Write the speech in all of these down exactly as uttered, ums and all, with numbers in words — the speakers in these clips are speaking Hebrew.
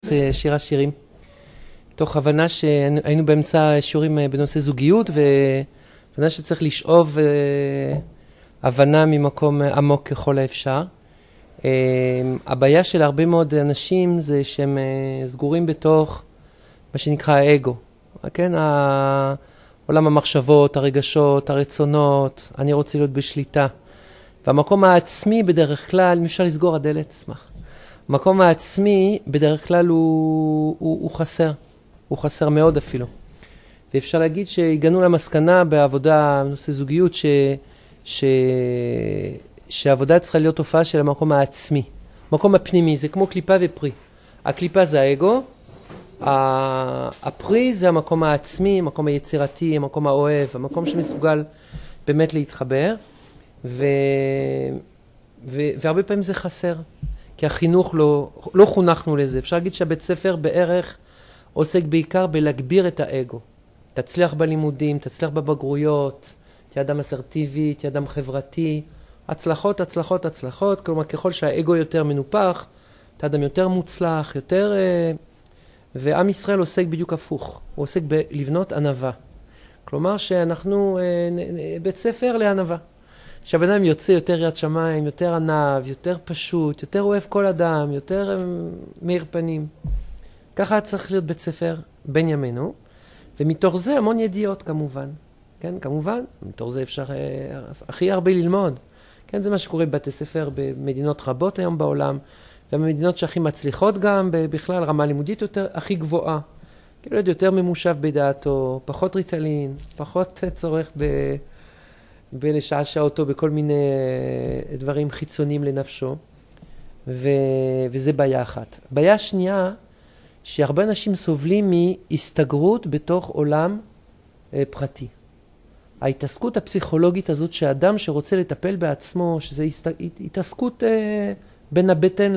זה שיר השירים, תוך הבנה שהיינו באמצע שיעורים בנושא זוגיות, והבנה שצריך לשאוב הבנה ממקום עמוק ככל האפשר. הבעיה של הרבה מאוד אנשים זה שהם סגורים בתוך מה שנקרא האגו, כן? עולם המחשבות, הרגשות, הרצונות, אני רוצה להיות בשליטה. והמקום העצמי בדרך כלל, אם אפשר לסגור הדלת, אשמח. המקום העצמי בדרך כלל הוא, הוא, הוא חסר, הוא חסר מאוד אפילו. ואפשר להגיד שהגענו למסקנה בעבודה, בנושא זוגיות, ש, ש, שהעבודה צריכה להיות תופעה של המקום העצמי. המקום הפנימי, זה כמו קליפה ופרי. הקליפה זה האגו, הפרי זה המקום העצמי, המקום היצירתי, המקום האוהב, המקום שמסוגל באמת להתחבר, ו, ו, והרבה פעמים זה חסר. כי החינוך לא, לא חונכנו לזה. אפשר להגיד שהבית ספר בערך עוסק בעיקר בלהגביר את האגו. תצליח בלימודים, תצליח בבגרויות, תהיה אדם אסרטיבי, תהיה אדם חברתי. הצלחות, הצלחות, הצלחות. כלומר, ככל שהאגו יותר מנופח, אתה אדם יותר מוצלח, יותר... ועם ישראל עוסק בדיוק הפוך. הוא עוסק בלבנות ענווה. כלומר שאנחנו בית ספר לענווה. שהבן אדם יוצא יותר יד שמיים, יותר ענב, יותר פשוט, יותר אוהב כל אדם, יותר מאיר פנים. ככה צריך להיות בית ספר בין ימינו, ומתוך זה המון ידיעות כמובן. כן, כמובן, מתוך זה אפשר אה, הכי הרבה ללמוד. כן, זה מה שקורה בבתי ספר במדינות רבות היום בעולם, ובמדינות שהכי מצליחות גם, בכלל רמה לימודית יותר, הכי גבוהה. כאילו יותר ממושב בדעתו, פחות ריטלין, פחות צורך ב... בלשעשע אותו בכל מיני דברים חיצוניים לנפשו, ו... וזה בעיה אחת. בעיה שנייה, שהרבה אנשים סובלים מהסתגרות בתוך עולם אה, פרטי. ההתעסקות הפסיכולוגית הזאת שהאדם שרוצה לטפל בעצמו, שזה הסת... התעסקות אה, בין הבטן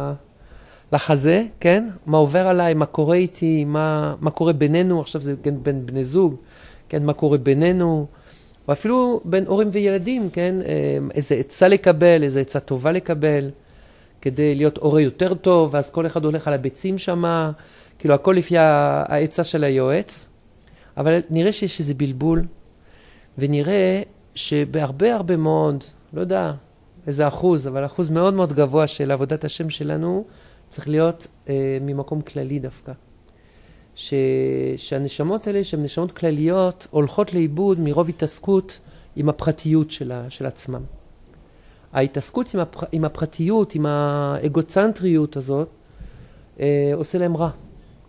לחזה, כן? מה עובר עליי, מה קורה איתי, מה, מה קורה בינינו, עכשיו זה כן, בין בני זוג, כן? מה קורה בינינו, או אפילו בין הורים וילדים, כן? איזה עצה לקבל, איזה עצה טובה לקבל, כדי להיות הורה יותר טוב, ואז כל אחד הולך על הביצים שמה, כאילו הכל לפי העצה של היועץ. אבל נראה שיש איזה בלבול, ונראה שבהרבה הרבה מאוד, לא יודע איזה אחוז, אבל אחוז מאוד מאוד גבוה של עבודת השם שלנו, צריך להיות אה, ממקום כללי דווקא. ש... שהנשמות האלה, שהן נשמות כלליות, הולכות לאיבוד מרוב התעסקות עם הפרטיות של, ה... של עצמם. ההתעסקות עם, הפר... עם הפרטיות, עם האגוצנטריות הזאת, אה, עושה להם רע.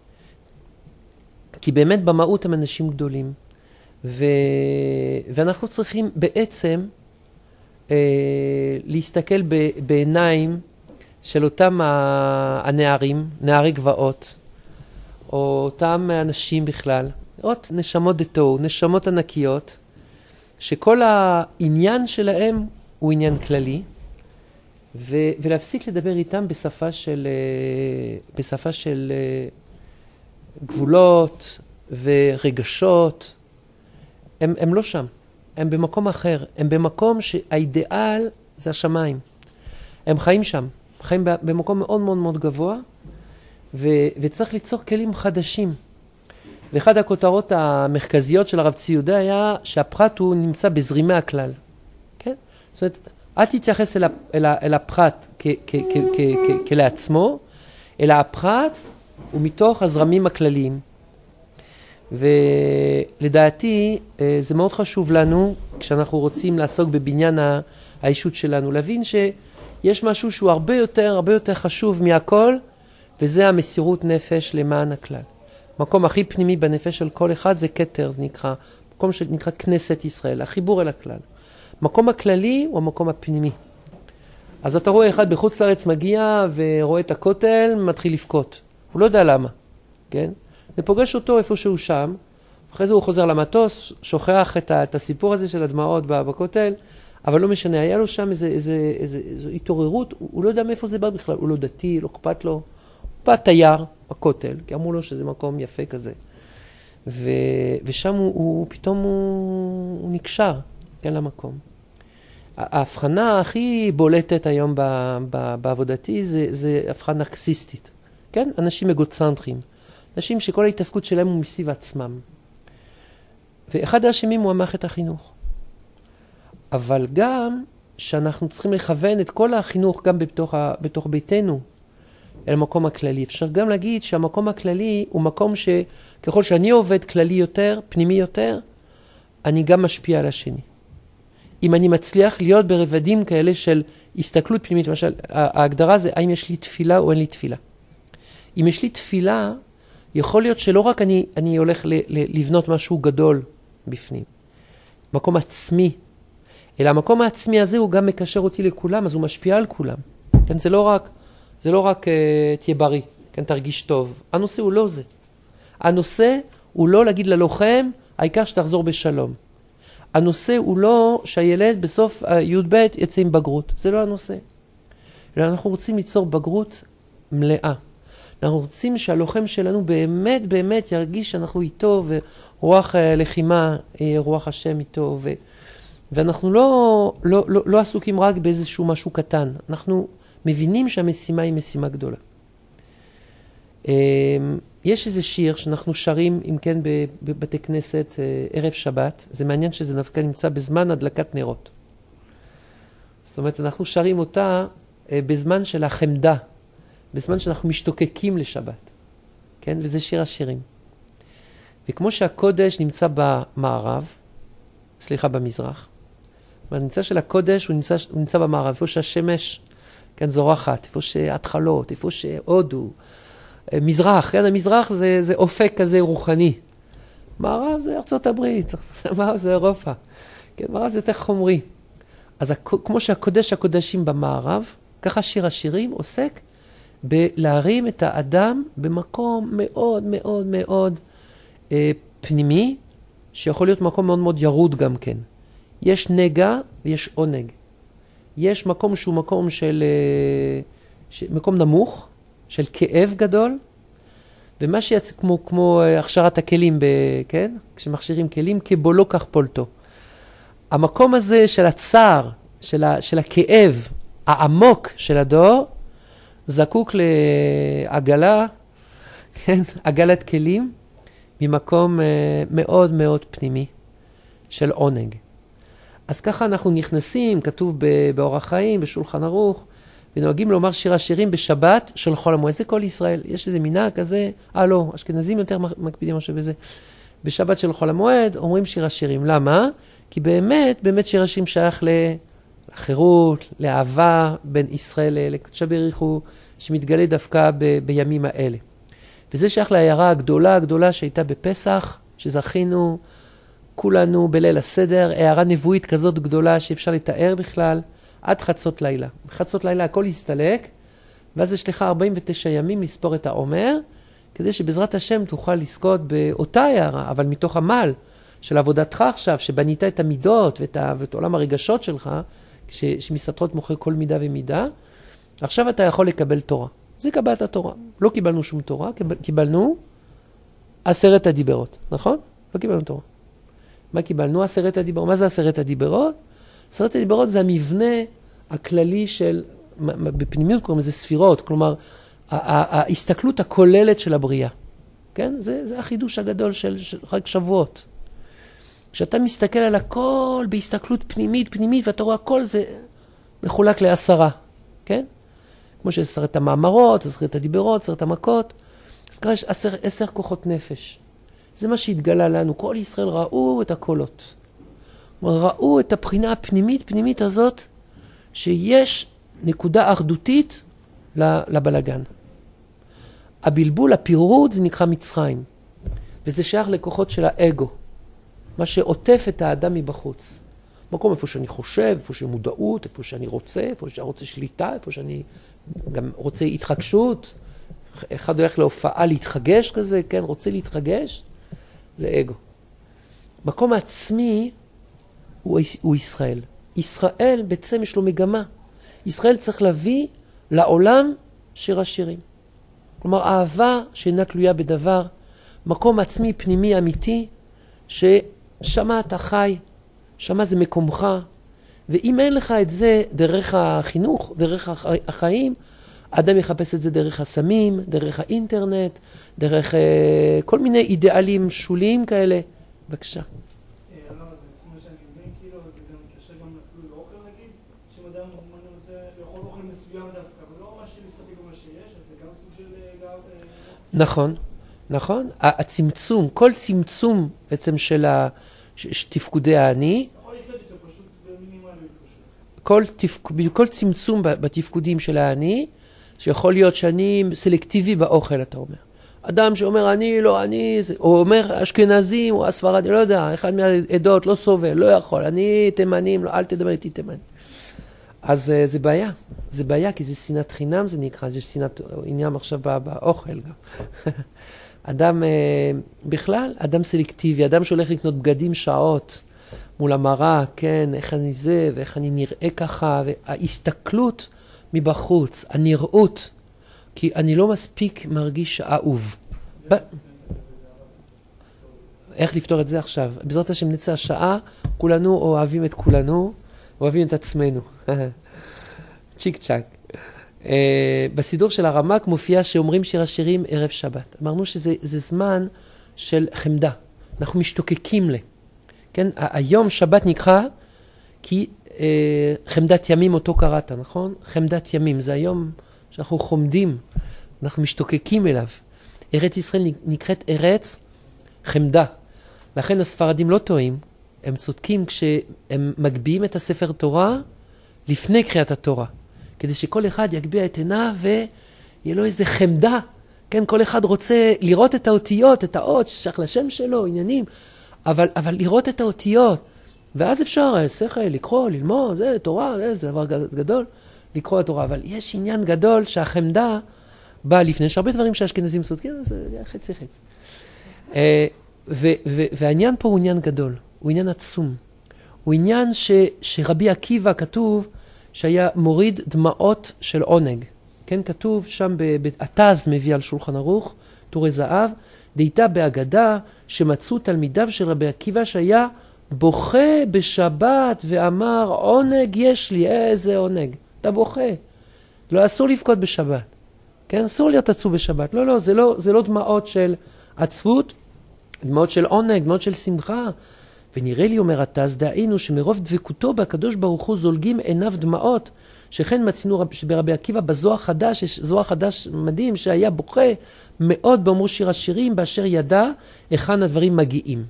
כי באמת במהות הם אנשים גדולים. ו... ואנחנו צריכים בעצם אה, להסתכל ב... בעיניים של אותם הנערים, נערי גבעות, או אותם אנשים בכלל, עוד נשמות דתו, נשמות ענקיות, שכל העניין שלהם הוא עניין כללי, ו- ולהפסיק לדבר איתם בשפה של, בשפה של גבולות ורגשות. הם, הם לא שם, הם במקום אחר, הם במקום שהאידיאל זה השמיים. הם חיים שם, חיים במקום מאוד מאוד מאוד גבוה, ו- וצריך ליצור כלים חדשים. ואחד הכותרות המרכזיות של הרב צבי יהודה היה שהפרט הוא נמצא בזרימי הכלל. כן? זאת אומרת, אל תתייחס אל, אל, אל הפרט כ- כ- כ- כ- כ- כלעצמו, אלא הפרט הוא מתוך הזרמים הכלליים. ולדעתי זה מאוד חשוב לנו, כשאנחנו רוצים לעסוק בבניין האישות שלנו, להבין שיש משהו שהוא הרבה יותר, הרבה יותר חשוב מהכל, וזה המסירות נפש למען הכלל. מקום הכי פנימי בנפש של כל אחד זה כתר, זה נקרא, מקום שנקרא כנסת ישראל, החיבור אל הכלל. מקום הכללי הוא המקום הפנימי. אז אתה רואה אחד בחוץ לארץ מגיע ורואה את הכותל, מתחיל לבכות. הוא לא יודע למה, כן? זה פוגש אותו איפה שהוא שם, אחרי זה הוא חוזר למטוס, שוכח את, ה, את הסיפור הזה של הדמעות בכותל, אבל לא משנה, היה לו שם איזה, איזה, איזה, איזה התעוררות, הוא, הוא לא יודע מאיפה זה בא בכלל, הוא לא דתי, לא אכפת לו, הוא בא תייר בכותל, כי אמרו לו שזה מקום יפה כזה. ו, ושם הוא, הוא פתאום הוא, הוא נקשר, כן, למקום. ההבחנה הכי בולטת היום ב, ב, בעבודתי זה, זה הבחנה נרקסיסטית. כן? אנשים אגוצנטרים. אנשים שכל ההתעסקות שלהם הוא מסביב עצמם. ואחד האשמים הוא המערכת החינוך. אבל גם שאנחנו צריכים לכוון את כל החינוך גם בתוך, ה, בתוך ביתנו, אל המקום הכללי. אפשר גם להגיד שהמקום הכללי הוא מקום שככל שאני עובד כללי יותר, פנימי יותר, אני גם משפיע על השני. אם אני מצליח להיות ברבדים כאלה של הסתכלות פנימית, למשל, ההגדרה זה האם יש לי תפילה או אין לי תפילה. אם יש לי תפילה, יכול להיות שלא רק אני, אני הולך ל, ל, לבנות משהו גדול בפנים, מקום עצמי, אלא המקום העצמי הזה הוא גם מקשר אותי לכולם, אז הוא משפיע על כולם. כן, זה לא רק, זה לא רק uh, תהיה בריא, כן, תרגיש טוב. הנושא הוא לא זה. הנושא הוא לא להגיד ללוחם, העיקר שתחזור בשלום. הנושא הוא לא שהילד בסוף י' ב' יצא עם בגרות. זה לא הנושא. אלא אנחנו רוצים ליצור בגרות מלאה. אנחנו רוצים שהלוחם שלנו באמת באמת ירגיש שאנחנו איתו, ורוח לחימה, רוח השם איתו, ו... ואנחנו לא, לא, לא, לא עסוקים רק באיזשהו משהו קטן. אנחנו מבינים שהמשימה היא משימה גדולה. יש איזה שיר שאנחנו שרים, אם כן, בבתי כנסת ערב שבת. זה מעניין שזה דווקא נמצא בזמן הדלקת נרות. זאת אומרת, אנחנו שרים אותה בזמן של החמדה, בזמן שאנחנו משתוקקים לשבת. כן? וזה שיר השירים. וכמו שהקודש נמצא במערב, סליחה, במזרח, הנמצא של הקודש הוא נמצא, הוא נמצא במערב, איפה שהשמש, כן, זורחת, איפה שהתחלות, איפה שהודו, מזרח, כן, המזרח זה, זה אופק כזה רוחני. מערב זה ארצות הברית, מערב זה אירופה, כן, מערב זה יותר חומרי. אז כמו שהקודש הקודשים במערב, ככה שיר השירים עוסק בלהרים את האדם במקום מאוד מאוד מאוד אה, פנימי, שיכול להיות מקום מאוד מאוד ירוד גם כן. יש נגע ויש עונג. יש מקום שהוא מקום של, ש, מקום נמוך, של כאב גדול, ומה שיצא כמו, כמו הכשרת הכלים, ב, כן? כשמכשירים כלים, כבולו כך פולטו. המקום הזה של הצער, של, ה, של הכאב העמוק של הדור, זקוק לעגלה, כן? עגלת כלים, ממקום מאוד מאוד פנימי של עונג. אז ככה אנחנו נכנסים, כתוב באורח חיים, בשולחן ערוך, ונוהגים לומר שיר השירים בשבת של חול המועד. זה כל ישראל. יש איזה מנהג כזה, אה לא, אשכנזים יותר מקפידים משהו בזה. בשבת של חול המועד אומרים שיר השירים. למה? כי באמת, באמת שיר השירים שייך לחירות, לאהבה בין ישראל לקדושה בריחו, שמתגלה דווקא ב- בימים האלה. וזה שייך להערה הגדולה, הגדולה שהייתה בפסח, שזכינו כולנו בליל הסדר, הערה נבואית כזאת גדולה שאפשר לתאר בכלל, עד חצות לילה. בחצות לילה הכל יסתלק, ואז יש לך ארבעים ותשעה ימים לספור את העומר, כדי שבעזרת השם תוכל לזכות באותה הערה, אבל מתוך המל של עבודתך עכשיו, שבנית את המידות ואת, ה... ואת עולם הרגשות שלך, ש... שמסתתרות מוכר כל מידה ומידה, עכשיו אתה יכול לקבל תורה. זה קבלת התורה. לא קיבלנו שום תורה, קיבלנו עשרת הדיברות, נכון? לא קיבלנו תורה. מה קיבלנו? עשרת הדיברות. מה זה עשרת הדיברות? עשרת הדיברות זה המבנה הכללי של, בפנימיות קוראים לזה ספירות, כלומר, ההסתכלות הכוללת של הבריאה. כן? זה, זה החידוש הגדול של, של חג שבועות. כשאתה מסתכל על הכל בהסתכלות פנימית, פנימית, ואתה רואה הכל זה מחולק לעשרה. כן? כמו שיש עשרת המאמרות, עשרת הדיברות, עשרת המכות. אז ככה יש עשר, עשר כוחות נפש. זה מה שהתגלה לנו. כל ישראל ראו את הקולות. ראו את הבחינה הפנימית, פנימית הזאת, שיש נקודה אחדותית לבלגן. הבלבול, הפירוד, זה נקרא מצרים. וזה שייך לכוחות של האגו. מה שעוטף את האדם מבחוץ. מקום איפה שאני חושב, איפה שאני מודעות, איפה שאני רוצה, איפה שאני רוצה שליטה, איפה שאני גם רוצה התחגשות. אחד הולך להופעה להתחגש כזה, כן, רוצה להתחגש. זה אגו. מקום העצמי הוא, הוא ישראל. ישראל בעצם יש לו מגמה. ישראל צריך להביא לעולם שיר השירים. כלומר, אהבה שאינה תלויה בדבר, מקום עצמי פנימי אמיתי, ששמה אתה חי, שמה זה מקומך, ואם אין לך את זה דרך החינוך, דרך החיים, אדם יחפש את זה דרך הסמים, דרך האינטרנט, דרך אה, כל מיני אידיאלים שוליים כאלה. בבקשה. נכון, נכון. הצמצום, כל צמצום בעצם של תפקודי העני, כל, תפק... כל צמצום בתפקודים של העני, שיכול להיות שאני סלקטיבי באוכל, אתה אומר. אדם שאומר אני, לא אני, או אומר אשכנזים או הספרדים, לא יודע, אחד מהעדות לא סובל, לא יכול, אני תימנים, לא, אל תדבר איתי תימני. אז uh, זה בעיה, זה בעיה, כי זה שנאת חינם, זה נקרא, זה שנאת עניין עכשיו באוכל גם. אדם, uh, בכלל, אדם סלקטיבי, אדם שהולך לקנות בגדים שעות, מול המראה, כן, איך אני זה, ואיך אני נראה ככה, וההסתכלות מבחוץ, הנראות, כי אני לא מספיק מרגיש אהוב. ב... איך לפתור את זה עכשיו? בעזרת השם נצא השעה, כולנו אוהבים את כולנו, אוהבים את עצמנו. צ'יק צ'ק. Uh, בסידור של הרמ"ק מופיע שאומרים שיר השירים ערב שבת. אמרנו שזה זה זמן של חמדה. אנחנו משתוקקים ל... כן, היום שבת נקרא כי אה, חמדת ימים אותו קראת, נכון? חמדת ימים, זה היום שאנחנו חומדים, אנחנו משתוקקים אליו. ארץ ישראל נקראת ארץ חמדה. לכן הספרדים לא טועים, הם צודקים כשהם מגביעים את הספר תורה לפני קריאת התורה, כדי שכל אחד יגביע את עיניו ויהיה לו איזה חמדה. כן, כל אחד רוצה לראות את האותיות, את האות ששייך לשם שלו, עניינים. אבל, אבל לראות את האותיות, ואז אפשר, שכל, לקרוא, ללמוד, זה תורה, זה, זה דבר גדול, לקרוא התורה, אבל יש עניין גדול שהחמדה באה לפני, יש הרבה דברים שהאשכנזים צודקים, זה חצי חצי. ו, ו, והעניין פה הוא עניין גדול, הוא עניין עצום, הוא עניין ש, שרבי עקיבא כתוב שהיה מוריד דמעות של עונג, כן, כתוב שם, התז מביא על שולחן ערוך, טורי זהב, דהייתה בהגדה שמצאו תלמידיו של רבי עקיבא שהיה בוכה בשבת ואמר עונג יש לי, איזה עונג, אתה בוכה, לא אסור לבכות בשבת, כן, אסור להיות עצוב בשבת, לא, לא, זה לא, זה לא דמעות של עצבות, דמעות של עונג, דמעות של שמחה, ונראה לי אומר התז, דהיינו שמרוב דבקותו בקדוש ברוך הוא זולגים עיניו דמעות, שכן מצינו ברבי עקיבא בזוהר חדש, יש זוהר חדש מדהים שהיה בוכה מאוד באמור שיר השירים, באשר ידע היכן הדברים מגיעים.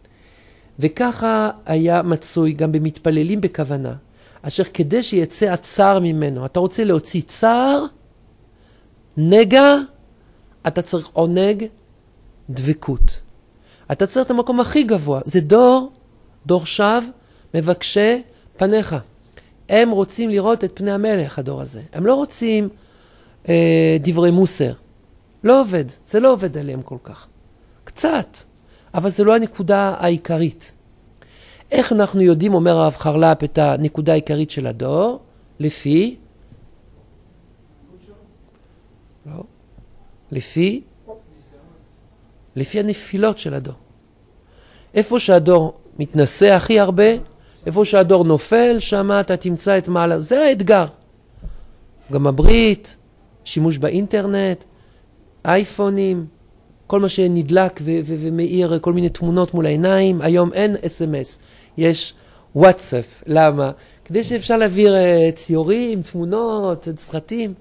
וככה היה מצוי גם במתפללים בכוונה, אשר כדי שיצא הצער ממנו, אתה רוצה להוציא צער, נגע, אתה צריך עונג, דבקות. אתה צריך את המקום הכי גבוה, זה דור, דור שב, מבקשי פניך. הם רוצים לראות את פני המלך, הדור הזה. הם לא רוצים אה, דברי מוסר. לא עובד, זה לא עובד עליהם כל כך. קצת, אבל זה לא הנקודה העיקרית. איך אנחנו יודעים, אומר הרב חרל"פ, את הנקודה העיקרית של הדור? לפי? לא. לפי? לפי הנפילות של הדור. איפה שהדור מתנסה הכי הרבה, איפה שהדור נופל, שם אתה תמצא את מעלה. זה האתגר. גם הברית, שימוש באינטרנט, אייפונים, כל מה שנדלק ו- ו- ומאיר כל מיני תמונות מול העיניים. היום אין אס אם אס, יש וואטסאפ. למה? כדי שאפשר להעביר uh, ציורים, תמונות, סרטים.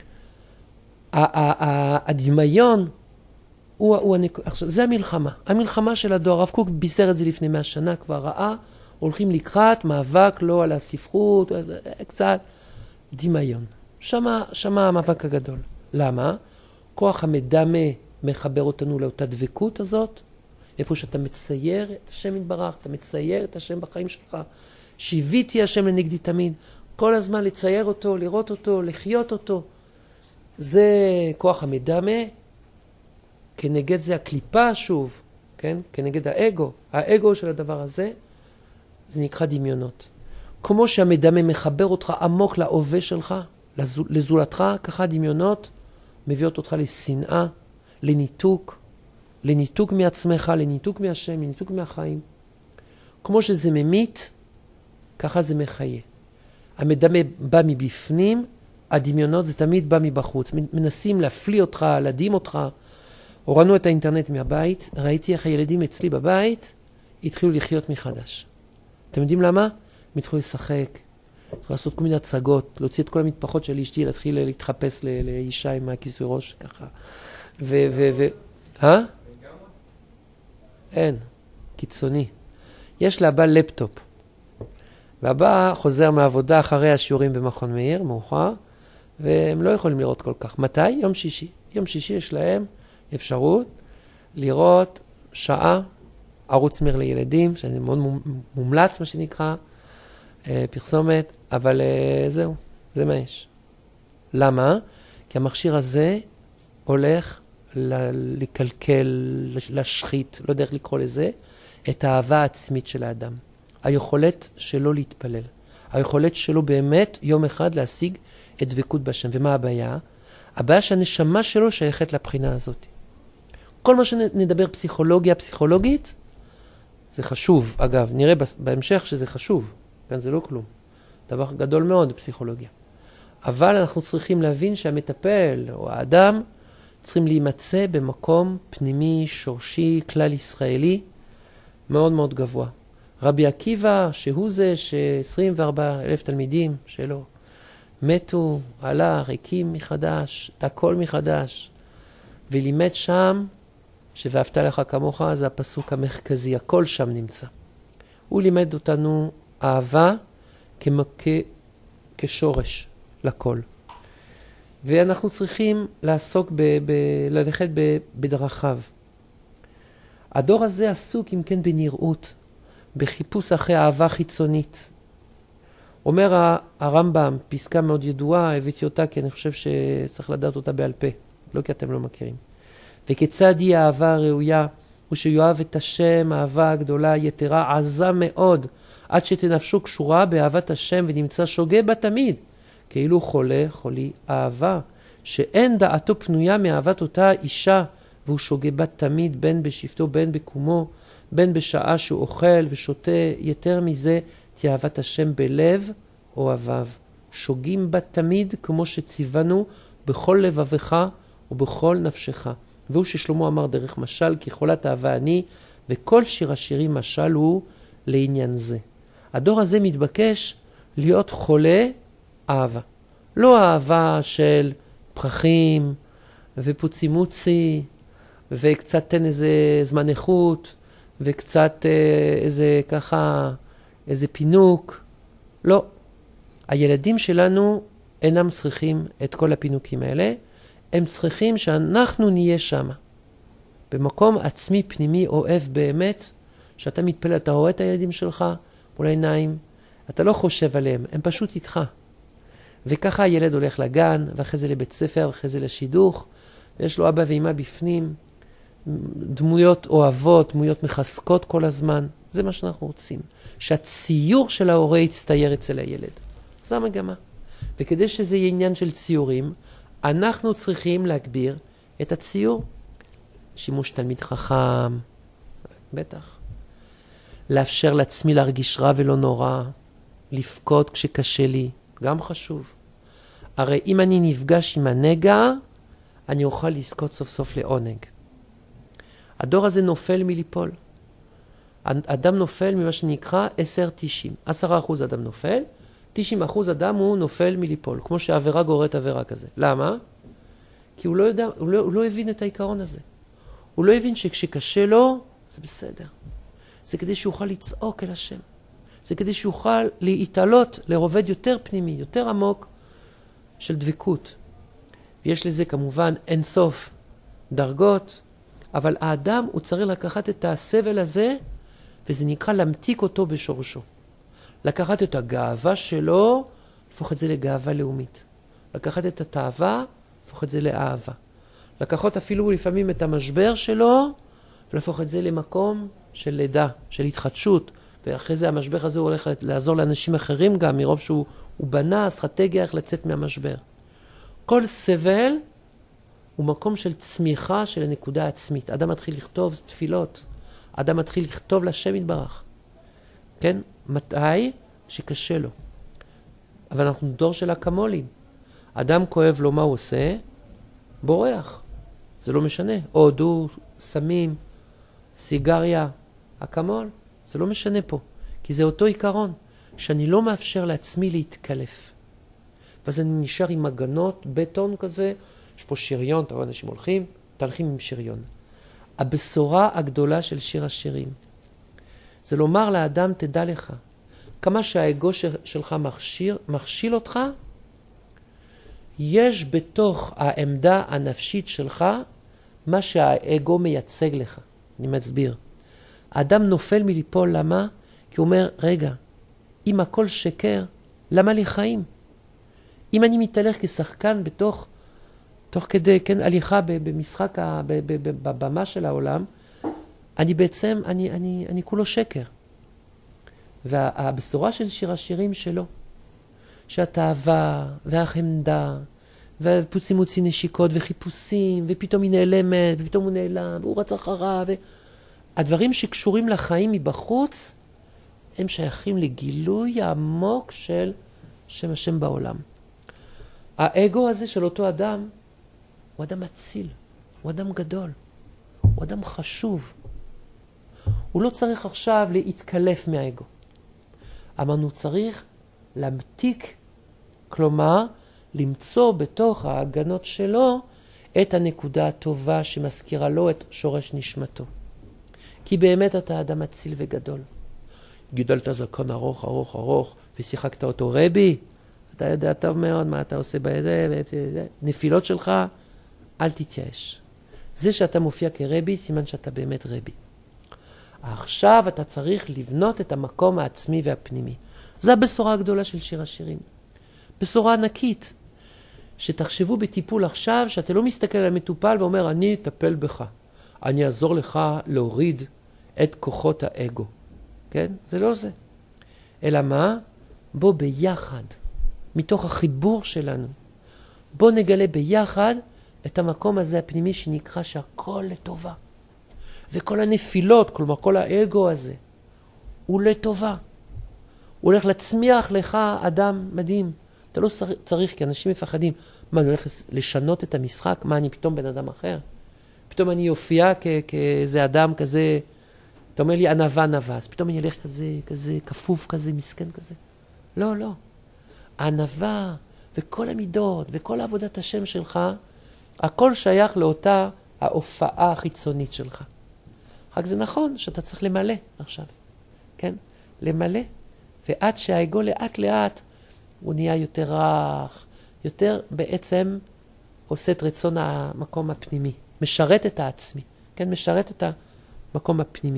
הדמיון הוא, הוא הנק... עכשיו, זה המלחמה. המלחמה של הדור. הרב קוק בישר את זה לפני מאה שנה, כבר ראה, הולכים לקראת, מאבק, לא על הספרות, קצת דמיון. שמה, שמה המאבק הגדול. למה? כוח המדמה מחבר אותנו לאותה דבקות הזאת, איפה שאתה מצייר את השם יתברך, אתה מצייר את השם בחיים שלך, שיוויתי השם לנגדי תמיד, כל הזמן לצייר אותו, לראות אותו, לחיות אותו. זה כוח המדמה, כנגד זה הקליפה שוב, כן? כנגד האגו, האגו של הדבר הזה, זה נקרא דמיונות. כמו שהמדמה מחבר אותך עמוק להווה שלך, לזולתך, ככה דמיונות מביאות אותך לשנאה, לניתוק, לניתוק מעצמך, לניתוק מהשם, לניתוק מהחיים. כמו שזה ממית, ככה זה מחיה. המדמה בא מבפנים, הדמיונות זה תמיד בא מבחוץ. מנסים להפליא אותך, להדהים אותך. הורדנו את האינטרנט מהבית, ראיתי איך הילדים אצלי בבית התחילו לחיות מחדש. אתם יודעים למה? הם התחילו לשחק, התחילו לעשות כל מיני הצגות, להוציא את כל המטפחות של אשתי, להתחיל להתחפש לאישה עם הכיסוי ראש, ככה. ו... ו... ו... אה? אין, קיצוני. יש לאבא לפטופ. והבא חוזר מהעבודה אחרי השיעורים במכון מאיר, מאוחר, והם לא יכולים לראות כל כך. מתי? יום שישי. יום שישי יש להם אפשרות לראות שעה, ערוץ מאיר לילדים, שזה מאוד מומלץ, מה שנקרא, פרסומת, אבל זהו, זה מה יש. למה? כי המכשיר הזה הולך לקלקל, להשחית, לא יודע איך לקרוא לזה, את האהבה העצמית של האדם. היכולת שלו להתפלל. היכולת שלו באמת יום אחד להשיג את דבקות בשם. ומה הבעיה? הבעיה שהנשמה שלו שייכת לבחינה הזאת. כל מה שנדבר פסיכולוגיה, פסיכולוגית, זה חשוב. אגב, נראה בהמשך שזה חשוב. כאן זה לא כלום. דבר גדול מאוד פסיכולוגיה. אבל אנחנו צריכים להבין שהמטפל או האדם צריכים להימצא במקום פנימי, שורשי, כלל ישראלי, מאוד מאוד גבוה. רבי עקיבא, שהוא זה ש-עשרים וארבעה אלף תלמידים שלו, מתו, הלך, הקים מחדש, את הכל מחדש, ולימד שם, שוואהבת לך כמוך, זה הפסוק המרכזי, הכל שם נמצא. הוא לימד אותנו אהבה כמק... כשורש לכל. ואנחנו צריכים לעסוק, ב... ב... ללכת ב... בדרכיו. הדור הזה עסוק, אם כן, בנראות, בחיפוש אחרי אהבה חיצונית. אומר הרמב"ם, פסקה מאוד ידועה, הבאתי אותה כי אני חושב שצריך לדעת אותה בעל פה, לא כי אתם לא מכירים. וכיצד היא האהבה הראויה, הוא שיואב את השם, אהבה הגדולה, יתרה, עזה מאוד, עד שתנפשו קשורה באהבת השם ונמצא שוגה בה תמיד, כאילו חולה, חולי אהבה, שאין דעתו פנויה מאהבת אותה אישה, והוא שוגה בה תמיד, בין בשפתו, בין בקומו, בין בשעה שהוא אוכל ושותה, יותר מזה, תאהבת השם בלב אוהביו. שוגים בה תמיד כמו שציוונו בכל לבבך ובכל נפשך. והוא ששלמה אמר דרך משל, כי חולת אהבה אני, וכל שיר השירים משל הוא לעניין זה. הדור הזה מתבקש להיות חולה אהבה. לא אהבה של פרחים ופוצימוצי, וקצת תן איזה זמן איכות, וקצת איזה ככה, איזה פינוק. לא. הילדים שלנו אינם צריכים את כל הפינוקים האלה, הם צריכים שאנחנו נהיה שם. במקום עצמי פנימי אוהב באמת, שאתה מתפלל, אתה רואה את הילדים שלך מול העיניים, אתה לא חושב עליהם, הם פשוט איתך. וככה הילד הולך לגן, ואחרי זה לבית ספר, ואחרי זה לשידוך, יש לו אבא ואמא בפנים, דמויות אוהבות, דמויות מחזקות כל הזמן. זה מה שאנחנו רוצים. שהציור של ההורה יצטייר אצל הילד. זו המגמה. וכדי שזה יהיה עניין של ציורים, אנחנו צריכים להגביר את הציור. שימוש תלמיד חכם, בטח. לאפשר לעצמי להרגיש רע ולא נורא, לפקוד כשקשה לי, גם חשוב. הרי אם אני נפגש עם הנגע, אני אוכל לזכות סוף סוף לעונג. הדור הזה נופל מליפול. אדם נופל ממה שנקרא עשר תשעים. עשרה אחוז אדם נופל, תשעים אחוז אדם הוא נופל מליפול, כמו שעבירה גוררת עבירה כזה. למה? כי הוא לא יודע, הוא לא, הוא לא הבין את העיקרון הזה. הוא לא הבין שכשקשה לו, זה בסדר. זה כדי שיוכל לצעוק אל השם. זה כדי שיוכל להתעלות לרובד יותר פנימי, יותר עמוק של דבקות. ויש לזה כמובן אינסוף דרגות, אבל האדם הוא צריך לקחת את הסבל הזה, וזה נקרא להמתיק אותו בשורשו. לקחת את הגאווה שלו, להפוך את זה לגאווה לאומית. לקחת את התאווה, להפוך את זה לאהבה. לקחת אפילו לפעמים את המשבר שלו, ולהפוך את זה למקום של לידה, של התחדשות. ואחרי זה המשבר הזה הוא הולך לעזור לאנשים אחרים גם, מרוב שהוא בנה אסטרטגיה איך לצאת מהמשבר. כל סבל הוא מקום של צמיחה של הנקודה העצמית. אדם מתחיל לכתוב תפילות. אדם מתחיל לכתוב לשם יתברך. כן? מתי? שקשה לו. אבל אנחנו דור של אקמולים. אדם כואב לו, מה הוא עושה? בורח. זה לא משנה. הודו, סמים, סיגריה, אקמול, זה לא משנה פה. כי זה אותו עיקרון, שאני לא מאפשר לעצמי להתקלף. ואז אני נשאר עם מגנות, בטון כזה, יש פה שריון, אתה רואה אנשים הולכים, תהלכים עם שריון. הבשורה הגדולה של שיר השירים, זה לומר לאדם, תדע לך, כמה שהאגו שלך מכשיר, מכשיל אותך, יש בתוך העמדה הנפשית שלך, מה שהאגו מייצג לך. אני מסביר. האדם נופל מליפול, למה? כי הוא אומר, רגע, אם הכל שקר, למה לי חיים? אם אני מתהלך כשחקן בתוך, תוך כדי, כן, הליכה במשחק, בבמה של העולם, אני בעצם, אני, אני, אני כולו שקר. והבשורה של שיר השירים שלו, שהתאווה והחמדה, ופוצי מוצי נשיקות וחיפושים, ופתאום היא נעלמת, ופתאום הוא נעלם, והוא רץ אחריו, הדברים שקשורים לחיים מבחוץ, הם שייכים לגילוי העמוק של שם השם בעולם. האגו הזה של אותו אדם, הוא אדם מציל, הוא אדם גדול, הוא אדם חשוב. הוא לא צריך עכשיו להתקלף מהאגו. אמרנו, צריך להמתיק, כלומר, למצוא בתוך ההגנות שלו את הנקודה הטובה שמזכירה לו את שורש נשמתו. כי באמת אתה אדם מציל וגדול. גידלת זקן ארוך, ארוך, ארוך, ושיחקת אותו רבי, אתה יודע טוב מאוד מה אתה עושה בזה, נפילות שלך, אל תתייאש. זה שאתה מופיע כרבי, סימן שאתה באמת רבי. עכשיו אתה צריך לבנות את המקום העצמי והפנימי. זו הבשורה הגדולה של שיר השירים. בשורה ענקית. שתחשבו בטיפול עכשיו, שאתה לא מסתכל על המטופל ואומר, אני אטפל בך. אני אעזור לך להוריד את כוחות האגו. כן? זה לא זה. אלא מה? בוא ביחד, מתוך החיבור שלנו, בוא נגלה ביחד את המקום הזה הפנימי שנקרא שהכל לטובה. וכל הנפילות, כלומר כל האגו הזה, הוא לטובה. הוא הולך להצמיח לך אדם מדהים. אתה לא צריך, כי אנשים מפחדים. מה, אני הולך לשנות את המשחק? מה, אני פתאום בן אדם אחר? פתאום אני יופיע כאיזה אדם כזה, אתה אומר לי, ענווה נווה, אז פתאום אני הולך כזה, כזה, כפוף כזה, מסכן כזה. לא, לא. הענווה וכל המידות וכל עבודת השם שלך, הכל שייך לאותה ההופעה החיצונית שלך. רק זה נכון שאתה צריך למלא עכשיו, כן? למלא, ועד שהאגו לאט לאט הוא נהיה יותר רך, יותר בעצם עושה את רצון המקום הפנימי, משרת את העצמי, כן? משרת את המקום הפנימי.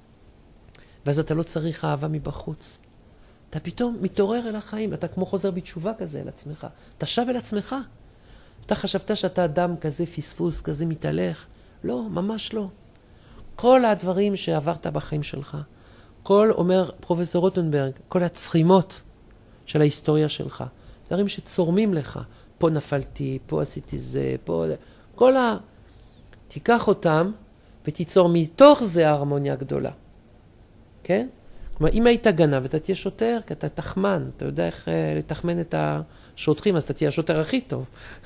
ואז אתה לא צריך אהבה מבחוץ. אתה פתאום מתעורר אל החיים, אתה כמו חוזר בתשובה כזה אל עצמך. אתה שב אל עצמך. אתה חשבת שאתה אדם כזה פספוס, כזה מתהלך. לא, ממש לא. כל הדברים שעברת בחיים שלך, כל, אומר פרופסור רוטנברג, כל הצחימות של ההיסטוריה שלך, דברים שצורמים לך, פה נפלתי, פה עשיתי זה, פה... כל ה... תיקח אותם ותיצור מתוך זה ההרמוניה גדולה. כן? כלומר, אם היית גנב, אתה תהיה שוטר, כי אתה תחמן, אתה יודע איך לתחמן את השוטרים, אז אתה תהיה השוטר הכי טוב.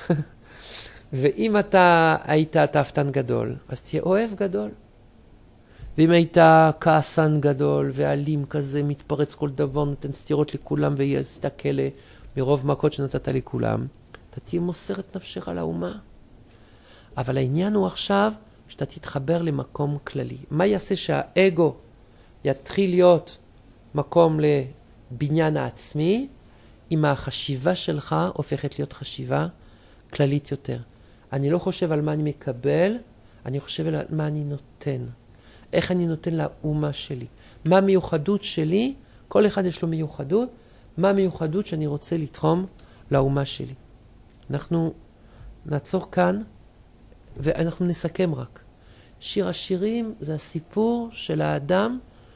ואם אתה היית תאפתן גדול, אז תהיה אוהב גדול. ואם היית כעסן גדול ואלים כזה, מתפרץ כל דבר, נותן סתירות לכולם ויעשית כלא מרוב מכות שנתת לכולם, אתה תהיה מוסר את נפשך לאומה. אבל העניין הוא עכשיו שאתה תתחבר למקום כללי. מה יעשה שהאגו יתחיל להיות מקום לבניין העצמי, אם החשיבה שלך הופכת להיות חשיבה כללית יותר. אני לא חושב על מה אני מקבל, אני חושב על מה אני נותן. איך אני נותן לאומה שלי. מה המיוחדות שלי, כל אחד יש לו מיוחדות, מה המיוחדות שאני רוצה לתרום לאומה שלי. אנחנו נעצור כאן, ואנחנו נסכם רק. שיר השירים זה הסיפור של האדם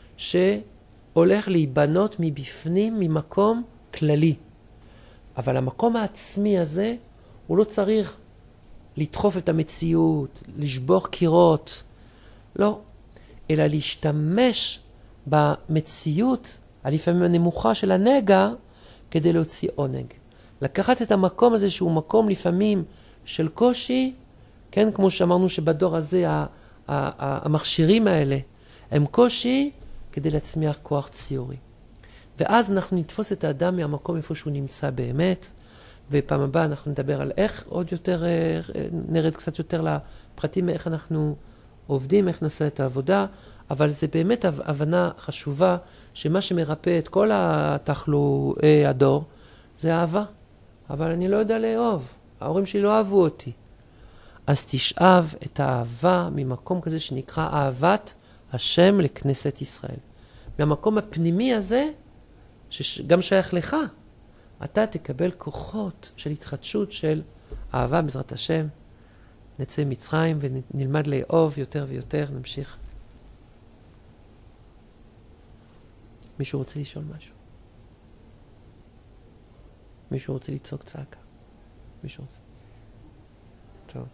שהולך להיבנות מבפנים, ממקום כללי. אבל המקום העצמי הזה, הוא לא צריך לדחוף את המציאות, לשבור קירות, לא. אלא להשתמש במציאות, הלפעמים הנמוכה של הנגע, כדי להוציא עונג. לקחת את המקום הזה שהוא מקום לפעמים של קושי, כן, כמו שאמרנו שבדור הזה המכשירים האלה הם קושי כדי להצמיח כוח ציורי. ואז אנחנו נתפוס את האדם מהמקום איפה שהוא נמצא באמת, ופעם הבאה אנחנו נדבר על איך עוד יותר, נרד קצת יותר לפרטים איך אנחנו עובדים, איך נעשה את העבודה, אבל זה באמת הבנה חשובה שמה שמרפא את כל התחלואי הדור זה אהבה. אבל אני לא יודע לאהוב, ההורים שלי לא אהבו אותי. אז תשאב את האהבה ממקום כזה שנקרא אהבת השם לכנסת ישראל. מהמקום הפנימי הזה, שגם שייך לך, אתה תקבל כוחות של התחדשות של אהבה בעזרת השם. נצא מצרים ונלמד לאהוב יותר ויותר, נמשיך. מישהו רוצה לשאול משהו? מישהו רוצה לצעוק צעקה? מישהו רוצה? טוב.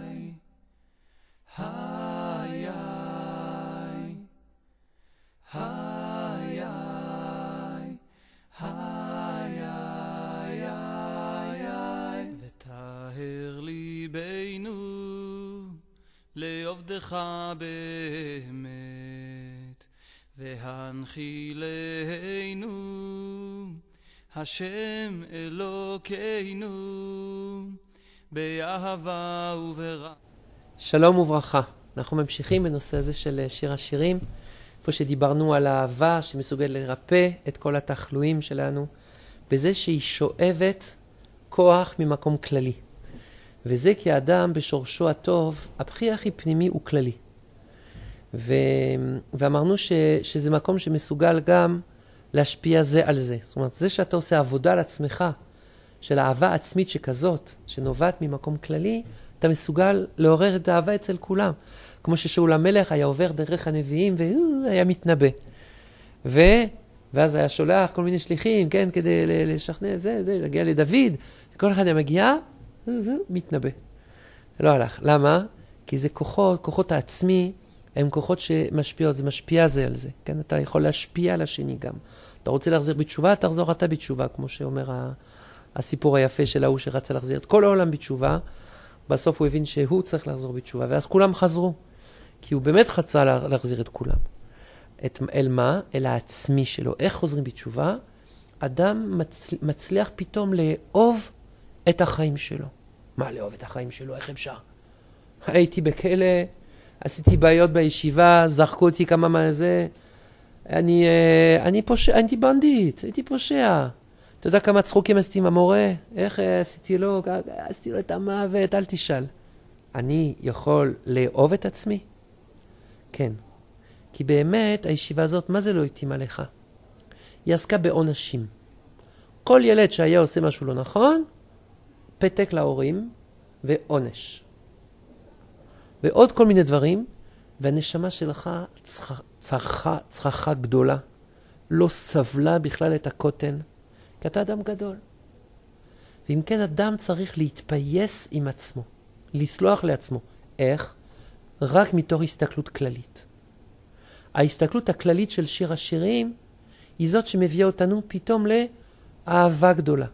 היי, היי, היי, היי, היי, ותאר ליבנו לעובדך באמת, והנחילנו השם אלוקינו באהבה וברע. שלום וברכה. אנחנו ממשיכים בנושא הזה של שיר השירים, איפה שדיברנו על האהבה שמסוגלת לרפא את כל התחלואים שלנו, בזה שהיא שואבת כוח ממקום כללי. וזה כי האדם בשורשו הטוב, הבחי הכי פנימי הוא כללי. ו... ואמרנו ש... שזה מקום שמסוגל גם להשפיע זה על זה. זאת אומרת, זה שאתה עושה עבודה על עצמך, של האהבה עצמית שכזאת, שנובעת ממקום כללי, אתה מסוגל לעורר את האהבה אצל כולם. כמו ששאול המלך היה עובר דרך הנביאים והיה מתנבא. ו... ואז היה שולח כל מיני שליחים, כן, כדי לשכנע זה, זה, להגיע לדוד, וכל אחד היה מגיע, מתנבא. זה לא הלך. למה? כי זה כוחות, כוחות העצמי, הם כוחות שמשפיעות, זה משפיע זה על זה. כן, אתה יכול להשפיע על השני גם. אתה רוצה להחזיר בתשובה, תחזור אתה בתשובה, כמו שאומר הסיפור היפה של ההוא שרצה להחזיר את כל העולם בתשובה. בסוף הוא הבין שהוא צריך לחזור בתשובה, ואז כולם חזרו. כי הוא באמת חצה להחזיר את כולם. את, אל מה? אל העצמי שלו. איך חוזרים בתשובה? אדם מצ, מצליח פתאום לאהוב את החיים שלו. מה לאהוב את החיים שלו? איך אפשר? הייתי בכלא, עשיתי בעיות בישיבה, זרקו אותי כמה מה זה. אני, אני פושע, הייתי בנדיט, הייתי פושע. אתה יודע כמה צחוקים עשיתי עם המורה? איך עשיתי לו? עשיתי לו את המוות, אל תשאל. אני יכול לאהוב את עצמי? כן. כי באמת הישיבה הזאת, מה זה לא התאימה לך? היא עסקה בעונשים. כל ילד שהיה עושה משהו לא נכון, פתק להורים ועונש. ועוד כל מיני דברים, והנשמה שלך צרחה, צרחה גדולה, לא סבלה בכלל את הקוטן, כי אתה אדם גדול. ואם כן, אדם צריך להתפייס עם עצמו, לסלוח לעצמו. איך? רק מתוך הסתכלות כללית. ההסתכלות הכללית של שיר השירים היא זאת שמביאה אותנו פתאום לאהבה גדולה.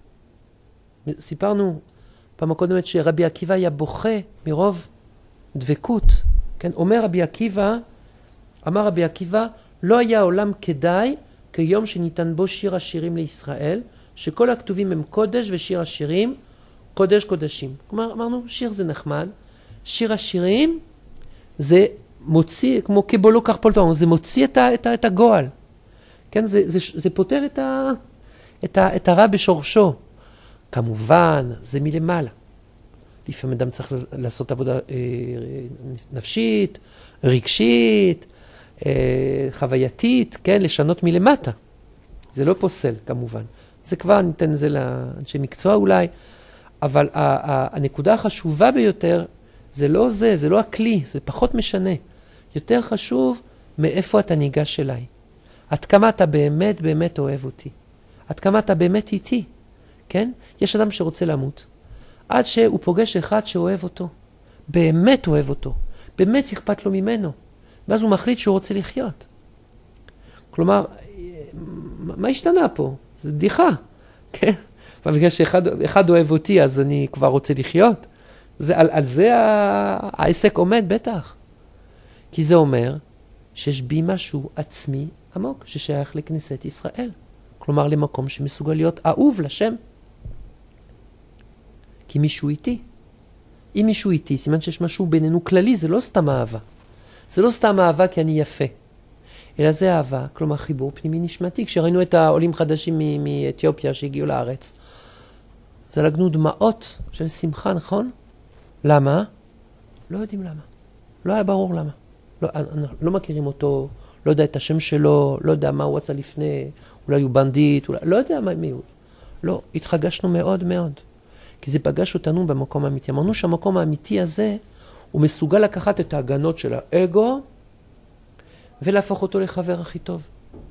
סיפרנו פעם הקודמת שרבי עקיבא היה בוכה מרוב דבקות. כן? אומר רבי עקיבא, אמר רבי עקיבא, לא היה עולם כדאי כיום שניתן בו שיר השירים לישראל, שכל הכתובים הם קודש ושיר השירים קודש קודשים. כלומר, אמרנו, שיר זה נחמד, שיר השירים זה מוציא, כמו כבולו כך פולטון, זה מוציא את, ה, את, ה, את הגועל. כן? זה, זה, זה פותר את, ה, את, ה, את הרע בשורשו. כמובן, זה מלמעלה. לפעמים אדם צריך לעשות עבודה אה, נפשית, רגשית, אה, חווייתית, כן? לשנות מלמטה. זה לא פוסל, כמובן. זה כבר ניתן זה לאנשי מקצוע אולי, אבל ה, ה, הנקודה החשובה ביותר, זה לא זה, זה לא הכלי, זה פחות משנה. יותר חשוב מאיפה אתה ניגש אליי. עד כמה אתה באמת באמת אוהב אותי. עד כמה אתה באמת איתי. כן? יש אדם שרוצה למות. עד שהוא פוגש אחד שאוהב אותו. באמת אוהב אותו. באמת אכפת לו ממנו. ואז הוא מחליט שהוא רוצה לחיות. כלומר, מה השתנה פה? זה בדיחה. כן? אבל בגלל שאחד אחד אוהב אותי, אז אני כבר רוצה לחיות. זה, על, על זה העסק עומד, בטח. כי זה אומר שיש בי משהו עצמי עמוק, ששייך לכנסת ישראל. כלומר, למקום שמסוגל להיות אהוב לשם. כי מישהו איתי. אם מישהו איתי, סימן שיש משהו בינינו כללי, זה לא סתם אהבה. זה לא סתם אהבה כי אני יפה. אלא זה אהבה, כלומר חיבור פנימי נשמתי. כשראינו את העולים חדשים מאתיופיה שהגיעו לארץ, זה לגנו דמעות של שמחה, נכון? למה? לא יודעים למה. לא היה ברור למה. לא, לא מכירים אותו, לא יודע את השם שלו, לא יודע מה הוא עשה לפני, אולי הוא בנדיט, אולי, לא יודע מי הוא. לא, התחגשנו מאוד מאוד. כי זה פגש אותנו במקום האמיתי. אמרנו שהמקום האמיתי הזה, הוא מסוגל לקחת את ההגנות של האגו, ולהפוך אותו לחבר הכי טוב.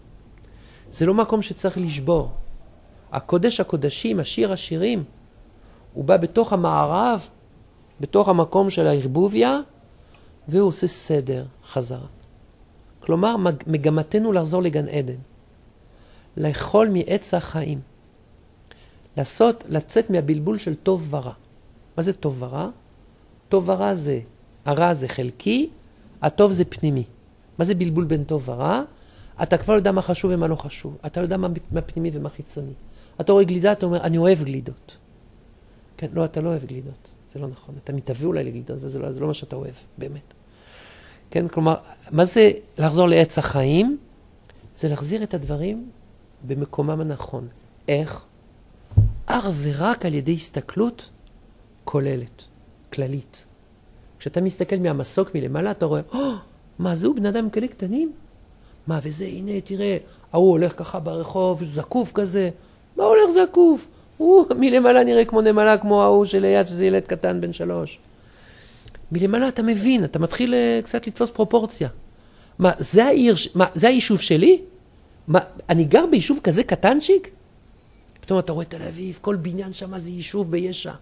זה לא מקום שצריך לשבור. הקודש הקודשים, השיר השירים, הוא בא בתוך המערב, בתוך המקום של הערבוביה, והוא עושה סדר חזרה. כלומר, מגמתנו לחזור לגן עדן. לאכול מעץ החיים. לעשות, לצאת מהבלבול של טוב ורע. מה זה טוב ורע? טוב ורע זה, הרע זה חלקי, הטוב זה פנימי. מה זה בלבול בין טוב ורע? אתה כבר לא יודע מה חשוב ומה לא חשוב. אתה לא יודע מה, מה פנימי ומה חיצוני. אתה רואה גלידה, אתה אומר, אני אוהב גלידות. כן, לא, אתה לא אוהב גלידות. זה לא נכון. אתה מתאווה אולי לגלידות, וזה לא, זה לא מה שאתה אוהב, באמת. כן, כלומר, מה זה לחזור לעץ החיים? זה להחזיר את הדברים במקומם הנכון. איך? אך ורק על ידי הסתכלות כוללת, כללית. כשאתה מסתכל מהמסוק מלמעלה, אתה רואה, oh, מה זהו בן אדם כאלה קטנים? מה וזה, הנה, תראה, ההוא הולך ככה ברחוב, זקוף כזה. מה הולך זקוף? הוא מלמעלה נראה כמו נמלה, כמו ההוא של ליד, שזה ילד קטן בן שלוש. מלמעלה אתה מבין, אתה מתחיל קצת לתפוס פרופורציה. מה, זה העיר, מה, זה היישוב שלי? מה, אני גר ביישוב כזה קטנשיק? פתאום אתה רואה תל אביב, כל בניין שם זה יישוב בישע.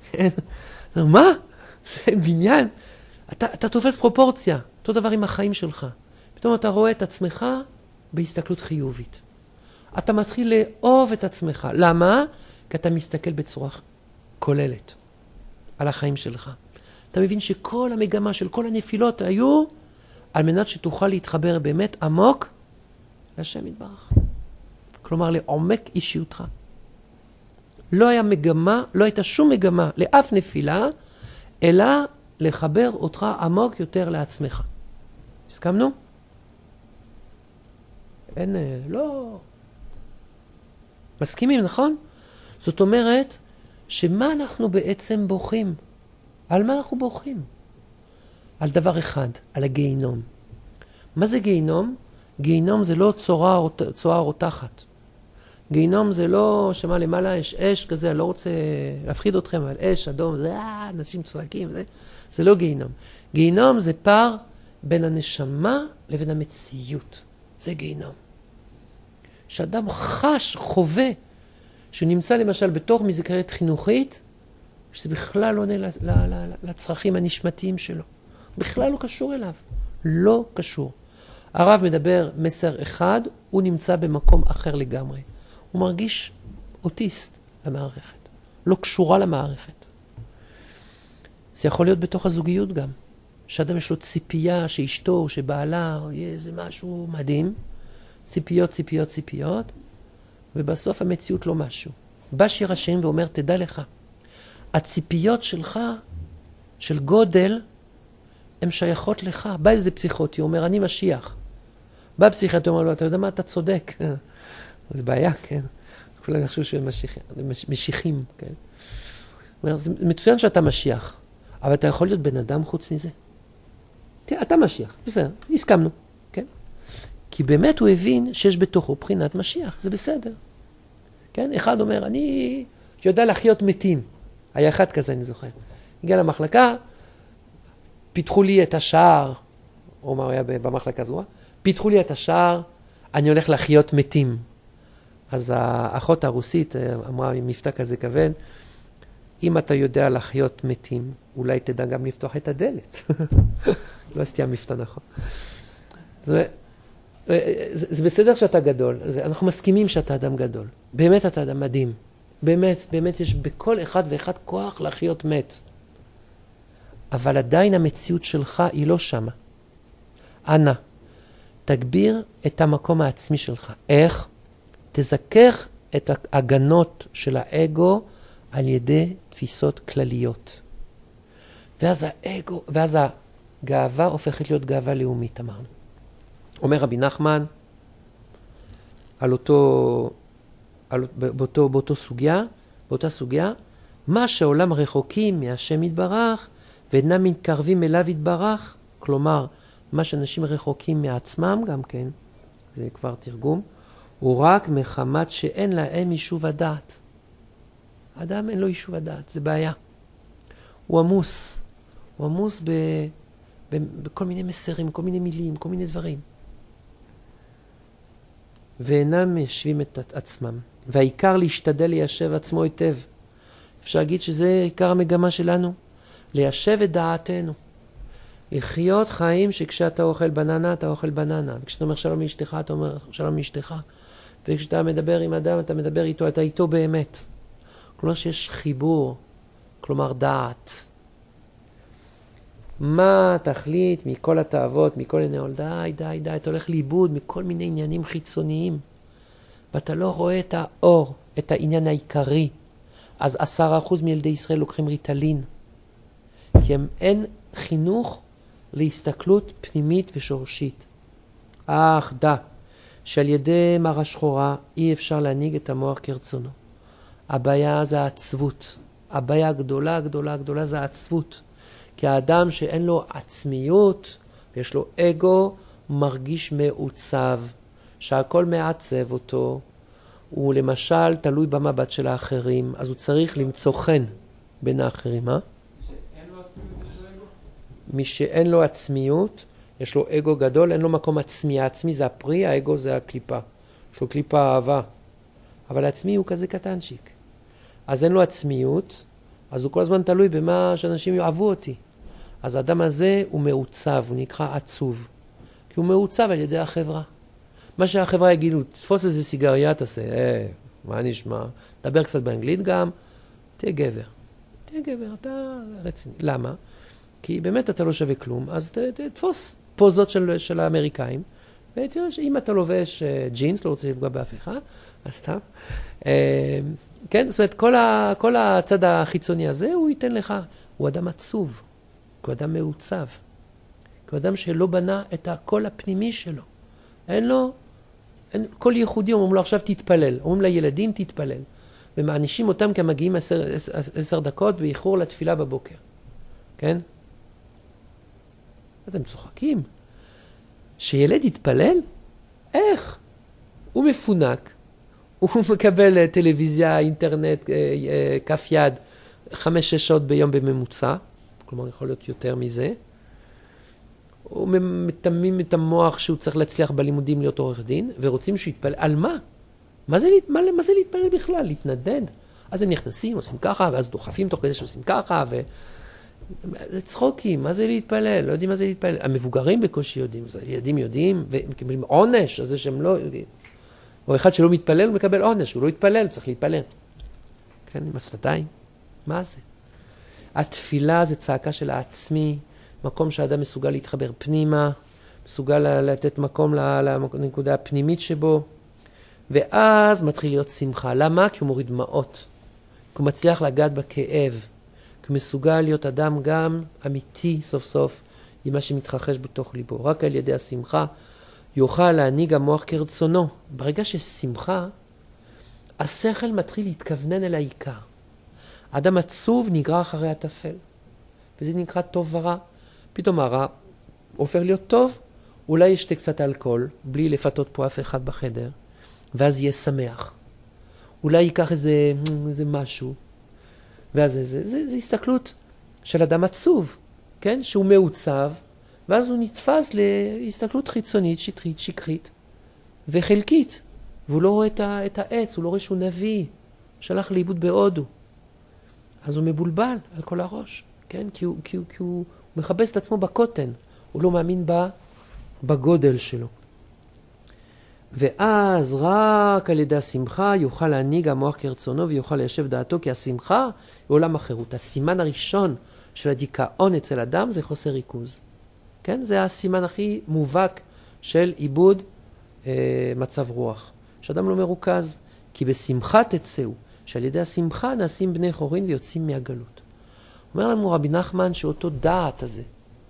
מה? זה בניין. אתה, אתה תופס פרופורציה. אותו דבר עם החיים שלך. פתאום אתה רואה את עצמך בהסתכלות חיובית. אתה מתחיל לאהוב את עצמך. למה? כי אתה מסתכל בצורה כוללת על החיים שלך. אתה מבין שכל המגמה של כל הנפילות היו על מנת שתוכל להתחבר באמת עמוק לשם יתברך. כלומר, לעומק אישיותך. לא היה מגמה, לא הייתה שום מגמה לאף נפילה, אלא לחבר אותך עמוק יותר לעצמך. הסכמנו? אין, לא. מסכימים, נכון? זאת אומרת, שמה אנחנו בעצם בוכים? על מה אנחנו בוכים? על דבר אחד, על הגיהינום. מה זה גיהינום? גיהינום זה לא צורה, צורה רותחת. גיהינום זה לא שמה למעלה יש אש כזה, אני לא רוצה להפחיד אתכם, אבל אש, אדום, זה אה, אנשים צועקים, זה, זה לא גיהינום. גיהינום זה פער בין הנשמה לבין המציאות. זה גיהינום. שאדם חש, חווה, שהוא נמצא למשל בתוך מזכרת חינוכית, שזה בכלל לא עונה לצרכים הנשמתיים שלו. בכלל לא קשור אליו. לא קשור. הרב מדבר מסר אחד, הוא נמצא במקום אחר לגמרי. הוא מרגיש אוטיסט למערכת. לא קשורה למערכת. זה יכול להיות בתוך הזוגיות גם. שאדם יש לו ציפייה שאשתו, שבעלה, יהיה איזה משהו מדהים. ציפיות, ציפיות, ציפיות. ובסוף המציאות לא משהו. בא שיר השם ואומר, תדע לך, הציפיות שלך, של גודל, הן שייכות לך. בא איזה פסיכוטי, הוא אומר, אני משיח. בא פסיכוטי, הוא אומר לו, אתה יודע מה, אתה צודק. זה בעיה, כן. כולם יחשבו שהם משיחים, כן. הוא אומר, זה מצוין שאתה משיח, אבל אתה יכול להיות בן אדם חוץ מזה. תראה, אתה משיח, בסדר, הסכמנו, כן. כי באמת הוא הבין שיש בתוכו בחינת משיח, זה בסדר. כן, אחד אומר, אני יודע לחיות מתים. היה אחד כזה, אני זוכר. הגיע למחלקה, פיתחו לי את השער, או מה היה במחלקה זו, פיתחו לי את השער, אני הולך לחיות מתים. אז האחות הרוסית אמרה, עם מבטא כזה כבד, אם אתה יודע לחיות מתים, אולי תדע גם לפתוח את הדלת. לא עשיתי המבטא נכון. זה, זה, זה בסדר שאתה גדול, זה, אנחנו מסכימים שאתה אדם גדול. באמת אתה אדם מדהים. באמת, באמת יש בכל אחד ואחד כוח להחיות מת. אבל עדיין המציאות שלך היא לא שמה. אנא, תגביר את המקום העצמי שלך. איך? תזכך את ההגנות של האגו על ידי תפיסות כלליות. ואז האגו, ואז הגאווה הופכת להיות גאווה לאומית, אמרנו. אומר רבי נחמן, על אותו, על, באותו, באותו סוגיה, באותה סוגיה, מה שעולם רחוקים מהשם יתברך, ואינם מתקרבים אליו יתברך, כלומר, מה שאנשים רחוקים מעצמם גם כן, זה כבר תרגום, הוא רק מחמת שאין להם יישוב הדעת. האדם אין לו יישוב הדעת, זה בעיה. הוא עמוס, הוא עמוס ב, ב, בכל מיני מסרים, כל מיני מילים, כל מיני דברים. ואינם מיישבים את עצמם. והעיקר להשתדל ליישב עצמו היטב. אפשר להגיד שזה עיקר המגמה שלנו, ליישב את דעתנו. לחיות חיים שכשאתה אוכל בננה, אתה אוכל בננה. וכשאתה אומר שלום לאשתך, אתה אומר שלום לאשתך. וכשאתה מדבר עם אדם, אתה מדבר איתו, אתה איתו באמת. כלומר שיש חיבור, כלומר דעת. מה תחליט מכל התאוות, מכל עניין? די, די, די, אתה הולך לאיבוד מכל מיני עניינים חיצוניים. ואתה לא רואה את האור, את העניין העיקרי. אז עשרה אחוז מילדי ישראל לוקחים ריטלין. כי הם אין חינוך להסתכלות פנימית ושורשית. אך דע, שעל ידי מראה שחורה אי אפשר להנהיג את המוח כרצונו. הבעיה זה העצבות. הבעיה הגדולה, הגדולה, הגדולה זה העצבות. כי האדם שאין לו עצמיות ויש לו אגו, מרגיש מעוצב, שהכל מעצב אותו. הוא למשל תלוי במבט של האחרים, אז הוא צריך למצוא חן בין האחרים, אה? מי שאין לו עצמיות, יש לו אגו גדול, אין לו מקום עצמי. העצמי זה הפרי, האגו זה הקליפה. יש לו קליפה אהבה. אבל העצמי הוא כזה קטנצ'יק. אז אין לו עצמיות, אז הוא כל הזמן תלוי במה שאנשים יאהבו אותי. אז האדם הזה הוא מעוצב, הוא נקרא עצוב. כי הוא מעוצב על ידי החברה. מה שהחברה יגידו, תפוס איזה סיגריה, תעשה, אה, מה נשמע? דבר קצת באנגלית גם, תהיה גבר. תהיה גבר, אתה רציני. למה? כי באמת אתה לא שווה כלום, אז ת, ת, תפוס פוזות של, של האמריקאים, ותראה שאם אתה לובש uh, ג'ינס, לא רוצה לפגוע באף אחד, אז סתם. Uh, כן, זאת אומרת, כל, ה, כל הצד החיצוני הזה, הוא ייתן לך. הוא אדם עצוב, הוא אדם מעוצב, הוא אדם שלא בנה את הקול הפנימי שלו. אין לו, אין, כל ייחודי, אומרים לו עכשיו תתפלל, אומרים לילדים תתפלל, ומענישים אותם כי הם מגיעים עשר, עשר, עשר דקות באיחור לתפילה בבוקר. כן? אתם צוחקים. שילד יתפלל? איך? הוא מפונק, הוא מקבל טלוויזיה, אינטרנט, כף יד, חמש, שש שעות ביום בממוצע, כלומר יכול להיות יותר מזה. הוא מתמים את המוח שהוא צריך להצליח בלימודים להיות עורך דין, ורוצים שהוא יתפלל. על מה? מה זה, מה, מה זה להתפלל בכלל? להתנדד? אז הם נכנסים, עושים ככה, ואז דוחפים תוך כדי שעושים ככה, ו... זה צחוקים, מה זה להתפלל? לא יודעים מה זה להתפלל. המבוגרים בקושי יודעים, ילדים יודעים, ומקבלים עונש, אז זה שהם לא יודעים. או אחד שלא מתפלל, הוא מקבל עונש, הוא לא יתפלל, הוא צריך להתפלל. כן, עם השפתיים. מה זה? התפילה זה צעקה של העצמי, מקום שהאדם מסוגל להתחבר פנימה, מסוגל לתת מקום לנקודה הפנימית שבו, ואז מתחיל להיות שמחה. למה? כי הוא מוריד דמעות. כי הוא מצליח לגעת בכאב. כי הוא מסוגל להיות אדם גם אמיתי סוף סוף עם מה שמתרחש בתוך ליבו. רק על ידי השמחה יוכל להנהיג המוח כרצונו. ברגע ששמחה, השכל מתחיל להתכוונן אל העיקר. האדם עצוב נגרר אחרי הטפל. וזה נקרא טוב ורע. פתאום הרע הופך להיות טוב, אולי ישתה קצת אלכוהול, בלי לפתות פה אף אחד בחדר, ואז יהיה שמח. אולי ייקח איזה, איזה משהו, ואז זה, זה, זה, זה הסתכלות של אדם עצוב, כן? שהוא מעוצב, ואז הוא נתפס להסתכלות חיצונית, שטרית, שקרית, וחלקית. והוא לא רואה את, ה, את העץ, הוא לא רואה שהוא נביא, שלח לאיבוד בהודו. אז הוא מבולבל על כל הראש, כן? כי הוא, כי הוא, כי הוא מחפש את עצמו בקוטן, הוא לא מאמין בה, בגודל שלו. ואז רק על ידי השמחה יוכל להנהיג המוח כרצונו ויוכל ליישב דעתו, כי השמחה היא עולם החירות. הסימן הראשון של הדיכאון אצל אדם זה חוסר ריכוז. כן? זה הסימן הכי מובהק של עיבוד אה, מצב רוח. שאדם לא מרוכז, כי בשמחה תצאו, שעל ידי השמחה נעשים בני חורין ויוצאים מהגלות. אומר לנו רבי נחמן שאותו דעת הזה,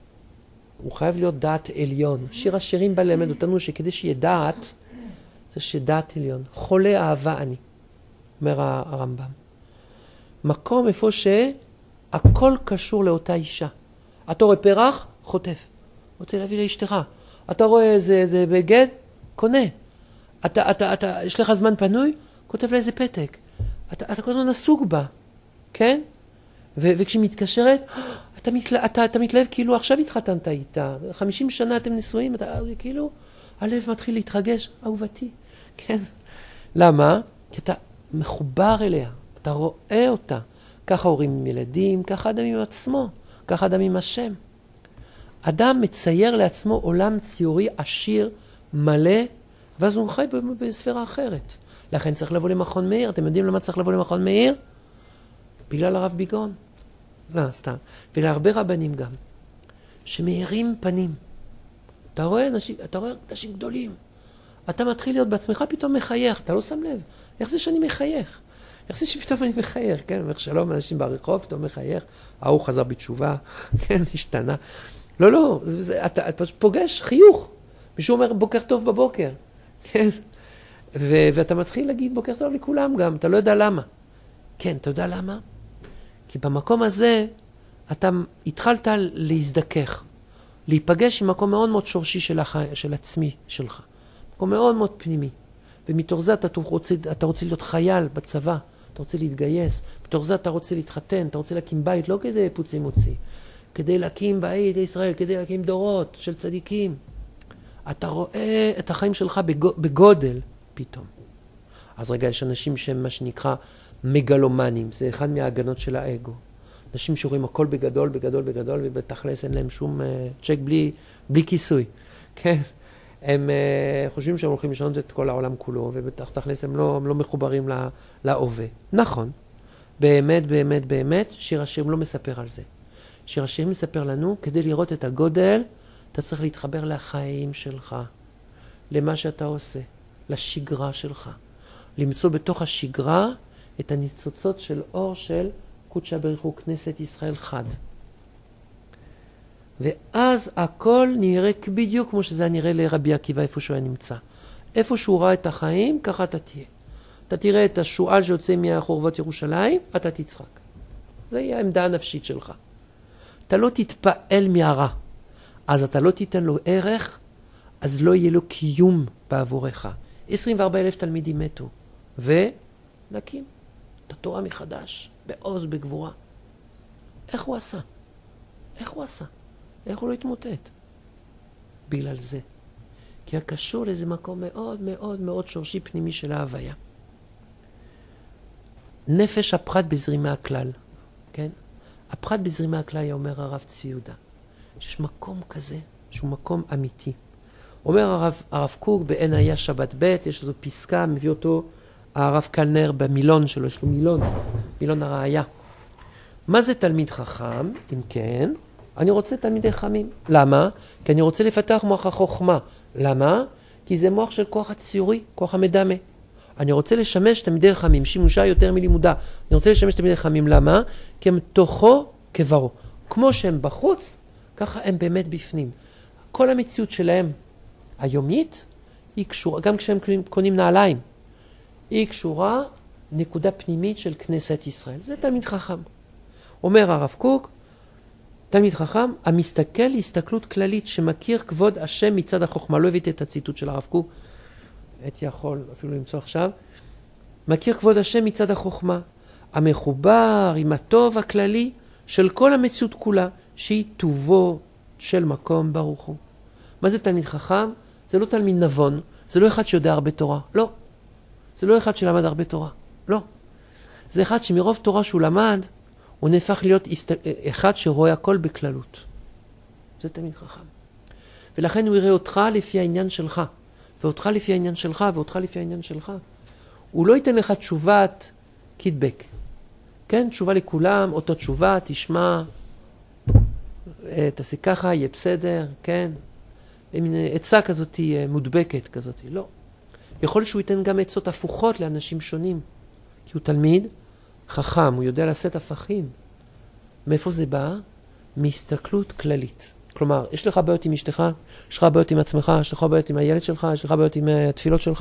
הוא חייב להיות דעת עליון. שיר השירים בא ללמד אותנו שכדי שיהיה דעת, זה שדעת עליון. חולה אהבה אני, אומר הרמב"ם. מקום איפה שהכל קשור לאותה אישה. אתה רואה פרח? חוטף. רוצה להביא לאשתך. אתה רואה איזה, איזה בגד? קונה. אתה, אתה, אתה, יש לך זמן פנוי? כותב לה איזה פתק. אתה, אתה כל הזמן עסוק בה. כן? ו, וכשהיא מתקשרת, אתה, מתלה, אתה, אתה מתלהב כאילו עכשיו התחתנת איתה. חמישים שנה אתם נשואים, אתה כאילו, הלב מתחיל להתרגש. אהובתי. כן? למה? כי אתה מחובר אליה. אתה רואה אותה. ככה הורים עם ילדים, ככה אדם עם עצמו. ככה אדם עם השם. אדם מצייר לעצמו עולם ציורי עשיר, מלא, ואז הוא חי בספירה אחרת. לכן צריך לבוא למכון מאיר. אתם יודעים למה צריך לבוא למכון מאיר? בגלל הרב ביגון. לא, סתם. ולהרבה רבנים גם, שמאירים פנים. אתה רואה אנשים, אתה רואה אנשים גדולים. אתה מתחיל להיות בעצמך, פתאום מחייך. אתה לא שם לב. איך זה שאני מחייך? איך זה שפתאום אני מחייך? כן, אומר שלום, אנשים ברחוב, פתאום מחייך. ההוא חזר בתשובה, כן, השתנה. לא, לא, זה, זה, אתה, אתה פוגש חיוך. מישהו אומר בוקר טוב בבוקר. כן? ו, ואתה מתחיל להגיד בוקר טוב לכולם גם, אתה לא יודע למה. כן, אתה יודע למה? כי במקום הזה אתה התחלת להזדכך, להיפגש עם מקום מאוד מאוד שורשי של, הח... של עצמי שלך. מקום מאוד מאוד פנימי. ומתוך זה אתה רוצה, אתה רוצה להיות חייל בצבא, אתה רוצה להתגייס, מתוך זה אתה רוצה להתחתן, אתה רוצה להקים בית, לא כדי פוצי מוציא, כדי להקים בית לישראל, כדי להקים דורות של צדיקים. אתה רואה את החיים שלך בגודל פתאום. אז רגע, יש אנשים שהם מה שנקרא מגלומנים, זה אחד מההגנות של האגו. אנשים שרואים הכל בגדול, בגדול, בגדול, ובתכלס אין להם שום uh, צ'ק בלי, בלי כיסוי. כן? הם uh, חושבים שהם הולכים לשנות את כל העולם כולו, ובתכלס הם לא, הם לא מחוברים לה, להווה. נכון. באמת, באמת, באמת, שיר השירים לא מספר על זה. שיר השירים מספר לנו, כדי לראות את הגודל, אתה צריך להתחבר לחיים שלך, למה שאתה עושה, לשגרה שלך. למצוא בתוך השגרה את הניצוצות של אור של קודשא בריך הוא כנסת ישראל חד. ואז הכל נראה בדיוק כמו שזה נראה לרבי עקיבא איפה שהוא היה נמצא. איפה שהוא ראה את החיים, ככה אתה תהיה. אתה תראה את השועל שיוצא מהחורבות ירושלים, אתה תצחק. זה יהיה העמדה הנפשית שלך. אתה לא תתפעל מהרע. אז אתה לא תיתן לו ערך, אז לא יהיה לו קיום בעבורך. עשרים וארבעה אלף תלמידים מתו. ונקים את התורה מחדש, בעוז, בגבורה. איך הוא עשה? איך הוא עשה? איך הוא לא התמוטט? בגלל זה. כי הקשור לאיזה מקום מאוד מאוד מאוד שורשי פנימי של ההוויה. נפש הפרט בזרימי הכלל. כן? הפרט בזרימי הכלל, אומר הרב צבי יהודה. שיש מקום כזה, שהוא מקום אמיתי. אומר הרב, הרב קוק, בעין היה שבת ב', יש לו פסקה, מביא אותו הרב קלנר במילון שלו, יש לו מילון, מילון הראיה. מה זה תלמיד חכם? אם כן, אני רוצה תלמידי חכמים. למה? כי אני רוצה לפתח מוח החוכמה. למה? כי זה מוח של כוח הציורי, כוח המדמה. אני רוצה לשמש תלמידי חכמים, שימושה יותר מלימודה. אני רוצה לשמש תלמידי חכמים, למה? כי הם תוכו כברו. כמו שהם בחוץ, ככה הם באמת בפנים. כל המציאות שלהם היומית היא קשורה, גם כשהם קונים נעליים, היא קשורה נקודה פנימית של כנסת ישראל. זה תלמיד חכם. אומר הרב קוק, תלמיד חכם, המסתכל הסתכלות כללית שמכיר כבוד השם מצד החוכמה. לא הבאתי את הציטוט של הרב קוק, הייתי יכול אפילו למצוא עכשיו. מכיר כבוד השם מצד החוכמה, המחובר עם הטוב הכללי של כל המציאות כולה, שהיא טובו של מקום ברוך הוא. מה זה תלמיד חכם? זה לא תלמיד נבון, זה לא אחד שיודע הרבה תורה, לא. זה לא אחד שלמד הרבה תורה, לא. זה אחד שמרוב תורה שהוא למד, הוא נהפך להיות אחד שרואה הכל בכללות. זה תלמיד חכם. ולכן הוא יראה אותך לפי העניין שלך, ואותך לפי העניין שלך, ואותך לפי העניין שלך. הוא לא ייתן לך תשובת קידבק. כן, תשובה לכולם, אותו תשובה, תשמע, תעשה ככה, יהיה בסדר, כן. עצה כזאת תהיה מודבקת כזאת, לא. יכול שהוא ייתן גם עצות הפוכות לאנשים שונים. כי הוא תלמיד חכם, הוא יודע לשאת הפכים. מאיפה זה בא? מהסתכלות כללית. כלומר, יש לך בעיות עם אשתך, יש לך בעיות עם עצמך, יש לך בעיות עם הילד שלך, יש לך בעיות עם התפילות שלך.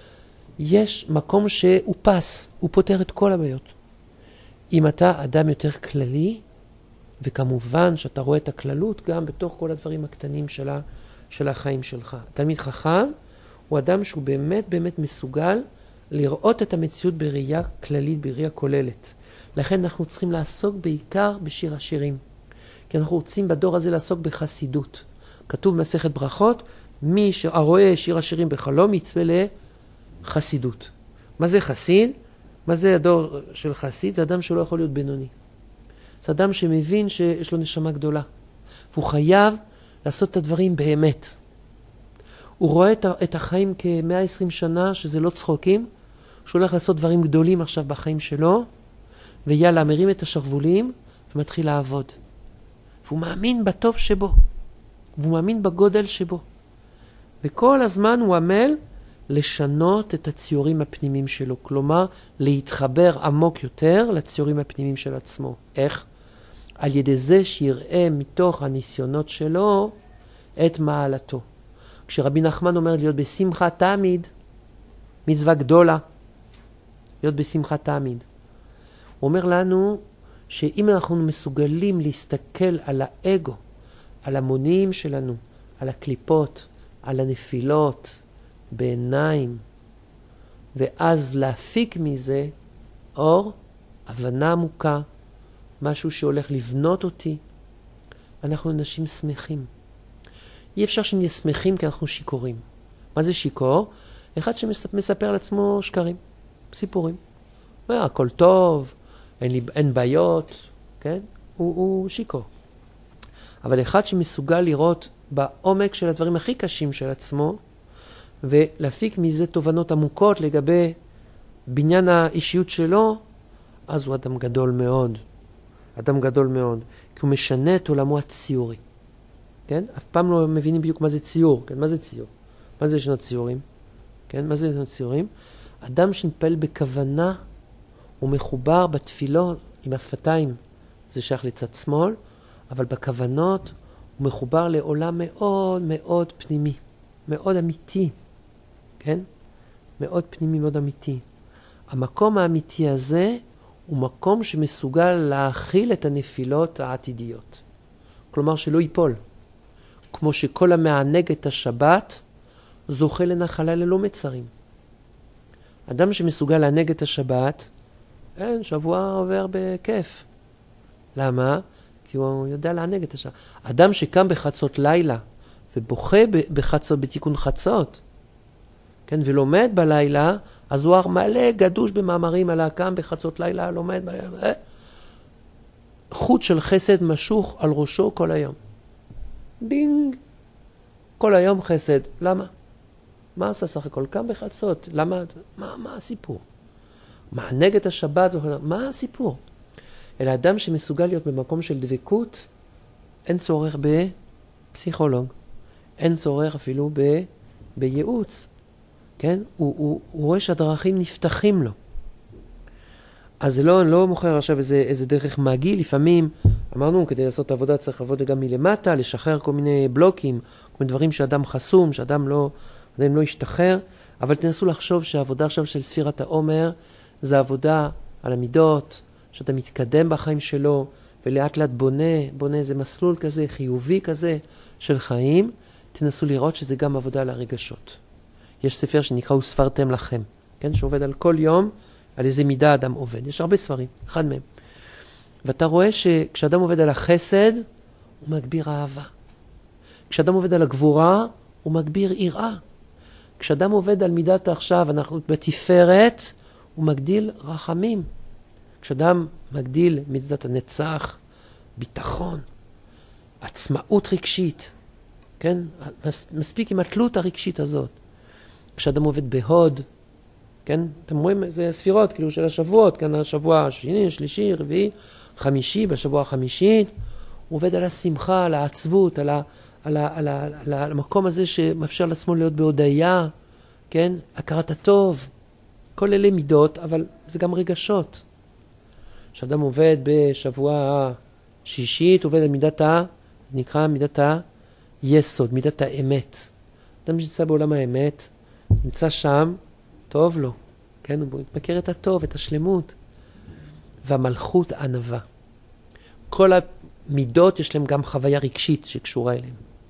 יש מקום שהוא פס, הוא פותר את כל הבעיות. אם אתה אדם יותר כללי, וכמובן שאתה רואה את הכללות גם בתוך כל הדברים הקטנים של, ה, של החיים שלך. תלמיד חכם הוא אדם שהוא באמת באמת מסוגל לראות את המציאות בראייה כללית, בראייה כוללת. לכן אנחנו צריכים לעסוק בעיקר בשיר השירים. כי אנחנו רוצים בדור הזה לעסוק בחסידות. כתוב במסכת ברכות, מי שרואה שיר השירים בחלום יצפה לחסידות. מה זה חסיד? מה זה הדור של חסיד? זה אדם שלא יכול להיות בינוני. זה אדם שמבין שיש לו נשמה גדולה. והוא חייב לעשות את הדברים באמת. הוא רואה את החיים כ-מאה ועשרים שנה, שזה לא צחוקים, שהוא הולך לעשות דברים גדולים עכשיו בחיים שלו, ויאללה, מרים את השרוולים ומתחיל לעבוד. והוא מאמין בטוב שבו, והוא מאמין בגודל שבו. וכל הזמן הוא עמל לשנות את הציורים הפנימיים שלו, כלומר, להתחבר עמוק יותר לציורים הפנימיים של עצמו. איך? על ידי זה שיראה מתוך הניסיונות שלו את מעלתו. כשרבי נחמן אומר להיות בשמחה תמיד, מצווה גדולה, להיות בשמחה תמיד. הוא אומר לנו שאם אנחנו מסוגלים להסתכל על האגו, על המונים שלנו, על הקליפות, על הנפילות, בעיניים, ואז להפיק מזה אור, הבנה עמוקה, משהו שהולך לבנות אותי, אנחנו אנשים שמחים. אי אפשר שנהיה שמחים כי אנחנו שיקורים. מה זה שיקור? אחד שמספר על עצמו שקרים, סיפורים. הכל טוב, אין, לי, אין בעיות, כן? הוא, הוא שיקור. אבל אחד שמסוגל לראות בעומק של הדברים הכי קשים של עצמו, ולהפיק מזה תובנות עמוקות לגבי בניין האישיות שלו, אז הוא אדם גדול מאוד. אדם גדול מאוד. כי הוא משנה את עולמו הציורי. כן? אף פעם לא מבינים בדיוק מה זה ציור. כן? מה זה ציור? מה זה שנות ציורים? כן? מה זה שנות ציורים? אדם שנתפעל בכוונה, הוא מחובר בתפילות עם השפתיים. זה שייך לצד שמאל, אבל בכוונות הוא מחובר לעולם מאוד מאוד פנימי. מאוד אמיתי. כן? מאוד פנימי, מאוד אמיתי. המקום האמיתי הזה הוא מקום שמסוגל להכיל את הנפילות העתידיות. כלומר שלא ייפול. כמו שכל המענג את השבת זוכה לנחלה ללא מצרים. אדם שמסוגל לענג את השבת, אין, שבוע עובר בכיף. למה? כי הוא יודע לענג את השבת. אדם שקם בחצות לילה ובוכה בחצות, בתיקון חצות, כן, ולומד בלילה, אז הוא מלא גדוש במאמרים על הקם בחצות לילה, לומד בלילה. חוט של חסד משוך על ראשו כל היום. דינג. כל היום חסד. למה? מה עשה סך הכל? קם בחצות. למה? מה, מה הסיפור? מענג את השבת. מה הסיפור? אלא אדם שמסוגל להיות במקום של דבקות, אין צורך בפסיכולוג. אין צורך אפילו ב, בייעוץ. כן? הוא, הוא, הוא רואה שהדרכים נפתחים לו. אז זה לא, לא מוכר עכשיו איזה, איזה דרך מגיל. לפעמים, אמרנו, כדי לעשות עבודה צריך לעבוד גם מלמטה, לשחרר כל מיני בלוקים, כל מיני דברים שאדם חסום, שאדם לא, אדם לא ישתחרר. אבל תנסו לחשוב שהעבודה עכשיו של ספירת העומר, זה עבודה על המידות, שאתה מתקדם בחיים שלו, ולאט לאט בונה, בונה איזה מסלול כזה, חיובי כזה של חיים. תנסו לראות שזה גם עבודה על הרגשות. יש ספר שנקרא וספרתם לכם, כן? שעובד על כל יום, על איזה מידה אדם עובד. יש הרבה ספרים, אחד מהם. ואתה רואה שכשאדם עובד על החסד, הוא מגביר אהבה. כשאדם עובד על הגבורה, הוא מגביר יראה. כשאדם עובד על מידת עכשיו, אנחנו בתפארת, הוא מגדיל רחמים. כשאדם מגדיל מידת הנצח, ביטחון, עצמאות רגשית, כן? מספיק עם התלות הרגשית הזאת. כשאדם עובד בהוד, כן? אתם רואים, זה ספירות, כאילו של השבועות, כן? השבוע השני, השלישי, רביעי, חמישי, בשבוע החמישית, הוא עובד על השמחה, על העצבות, על, ה, על, ה, על, ה, על, ה, על המקום הזה שמאפשר לעצמו להיות בהודעה, כן? הכרת הטוב, כל אלה מידות, אבל זה גם רגשות. כשאדם עובד בשבוע השישית, עובד על מידת ה... נקרא מידת היסוד, מידת האמת. אדם שנמצא בעולם האמת, נמצא שם, טוב לו, כן? הוא מכיר את הטוב, את השלמות. והמלכות ענווה. כל המידות יש להם גם חוויה רגשית שקשורה אליהם.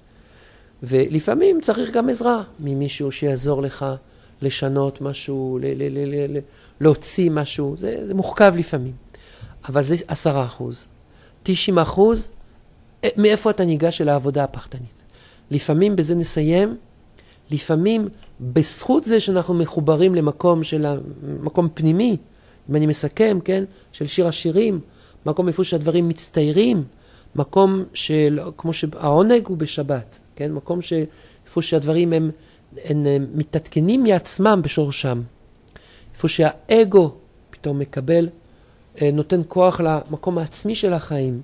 ולפעמים צריך גם עזרה ממישהו שיעזור לך לשנות משהו, ל- ל- ל- ל- להוציא משהו. זה, זה מורכב לפעמים. אבל זה עשרה אחוז. תשעים אחוז, מאיפה אתה ניגש אל העבודה הפחתנית? לפעמים בזה נסיים, לפעמים בזכות זה שאנחנו מחוברים למקום של מקום פנימי, אם אני מסכם, כן, של שיר השירים, מקום איפה שהדברים מצטיירים, מקום של, כמו שהעונג הוא בשבת, כן, מקום שאיפה שהדברים הם, הם, הם מתעדכנים מעצמם בשורשם, איפה שהאגו פתאום מקבל, נותן כוח למקום העצמי של החיים,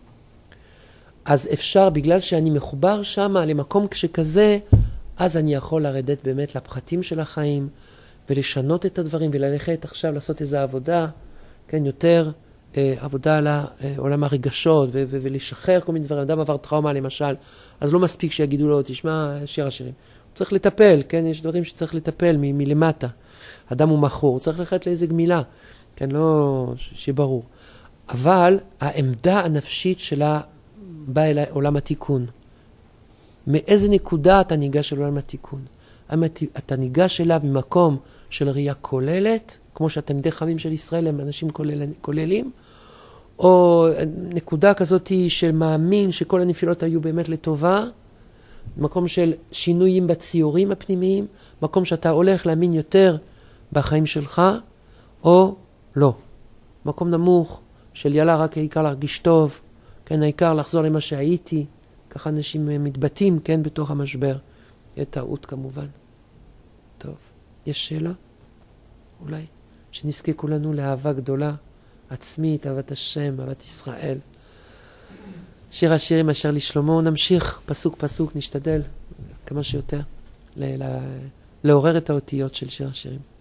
אז אפשר, בגלל שאני מחובר שם למקום כשכזה, אז אני יכול לרדת באמת לפחתים של החיים, ולשנות את הדברים, וללכת עכשיו לעשות איזו עבודה, כן, יותר אה, עבודה על עולם הרגשות, ו- ו- ולשחרר כל מיני דברים. אדם עבר טראומה למשל, אז לא מספיק שיגידו לו, תשמע, שיר השירים. הוא צריך לטפל, כן, יש דברים שצריך לטפל מ- מלמטה. אדם הוא מכור, הוא צריך ללכת לאיזה גמילה, כן, לא שברור. אבל העמדה הנפשית שלה באה אל עולם התיקון. מאיזה נקודה אתה ניגש אל עולם התיקון? אתה ניגש אליו ממקום של ראייה כוללת, כמו שהתלמידי חכמים של ישראל הם אנשים כולל, כוללים, או נקודה כזאת של מאמין שכל הנפילות היו באמת לטובה, מקום של שינויים בציורים הפנימיים, מקום שאתה הולך להאמין יותר בחיים שלך, או לא. מקום נמוך של יאללה רק העיקר להרגיש טוב, כן, העיקר לחזור למה שהייתי, ככה אנשים מתבטאים, כן, בתוך המשבר. יהיה טעות כמובן. טוב, יש שאלה? אולי? שנזכה כולנו לאהבה גדולה, עצמית, אהבת השם, אהבת ישראל. שיר השירים אשר לשלמה, נמשיך פסוק פסוק, נשתדל כמה שיותר ל- ל- לעורר את האותיות של שיר השירים.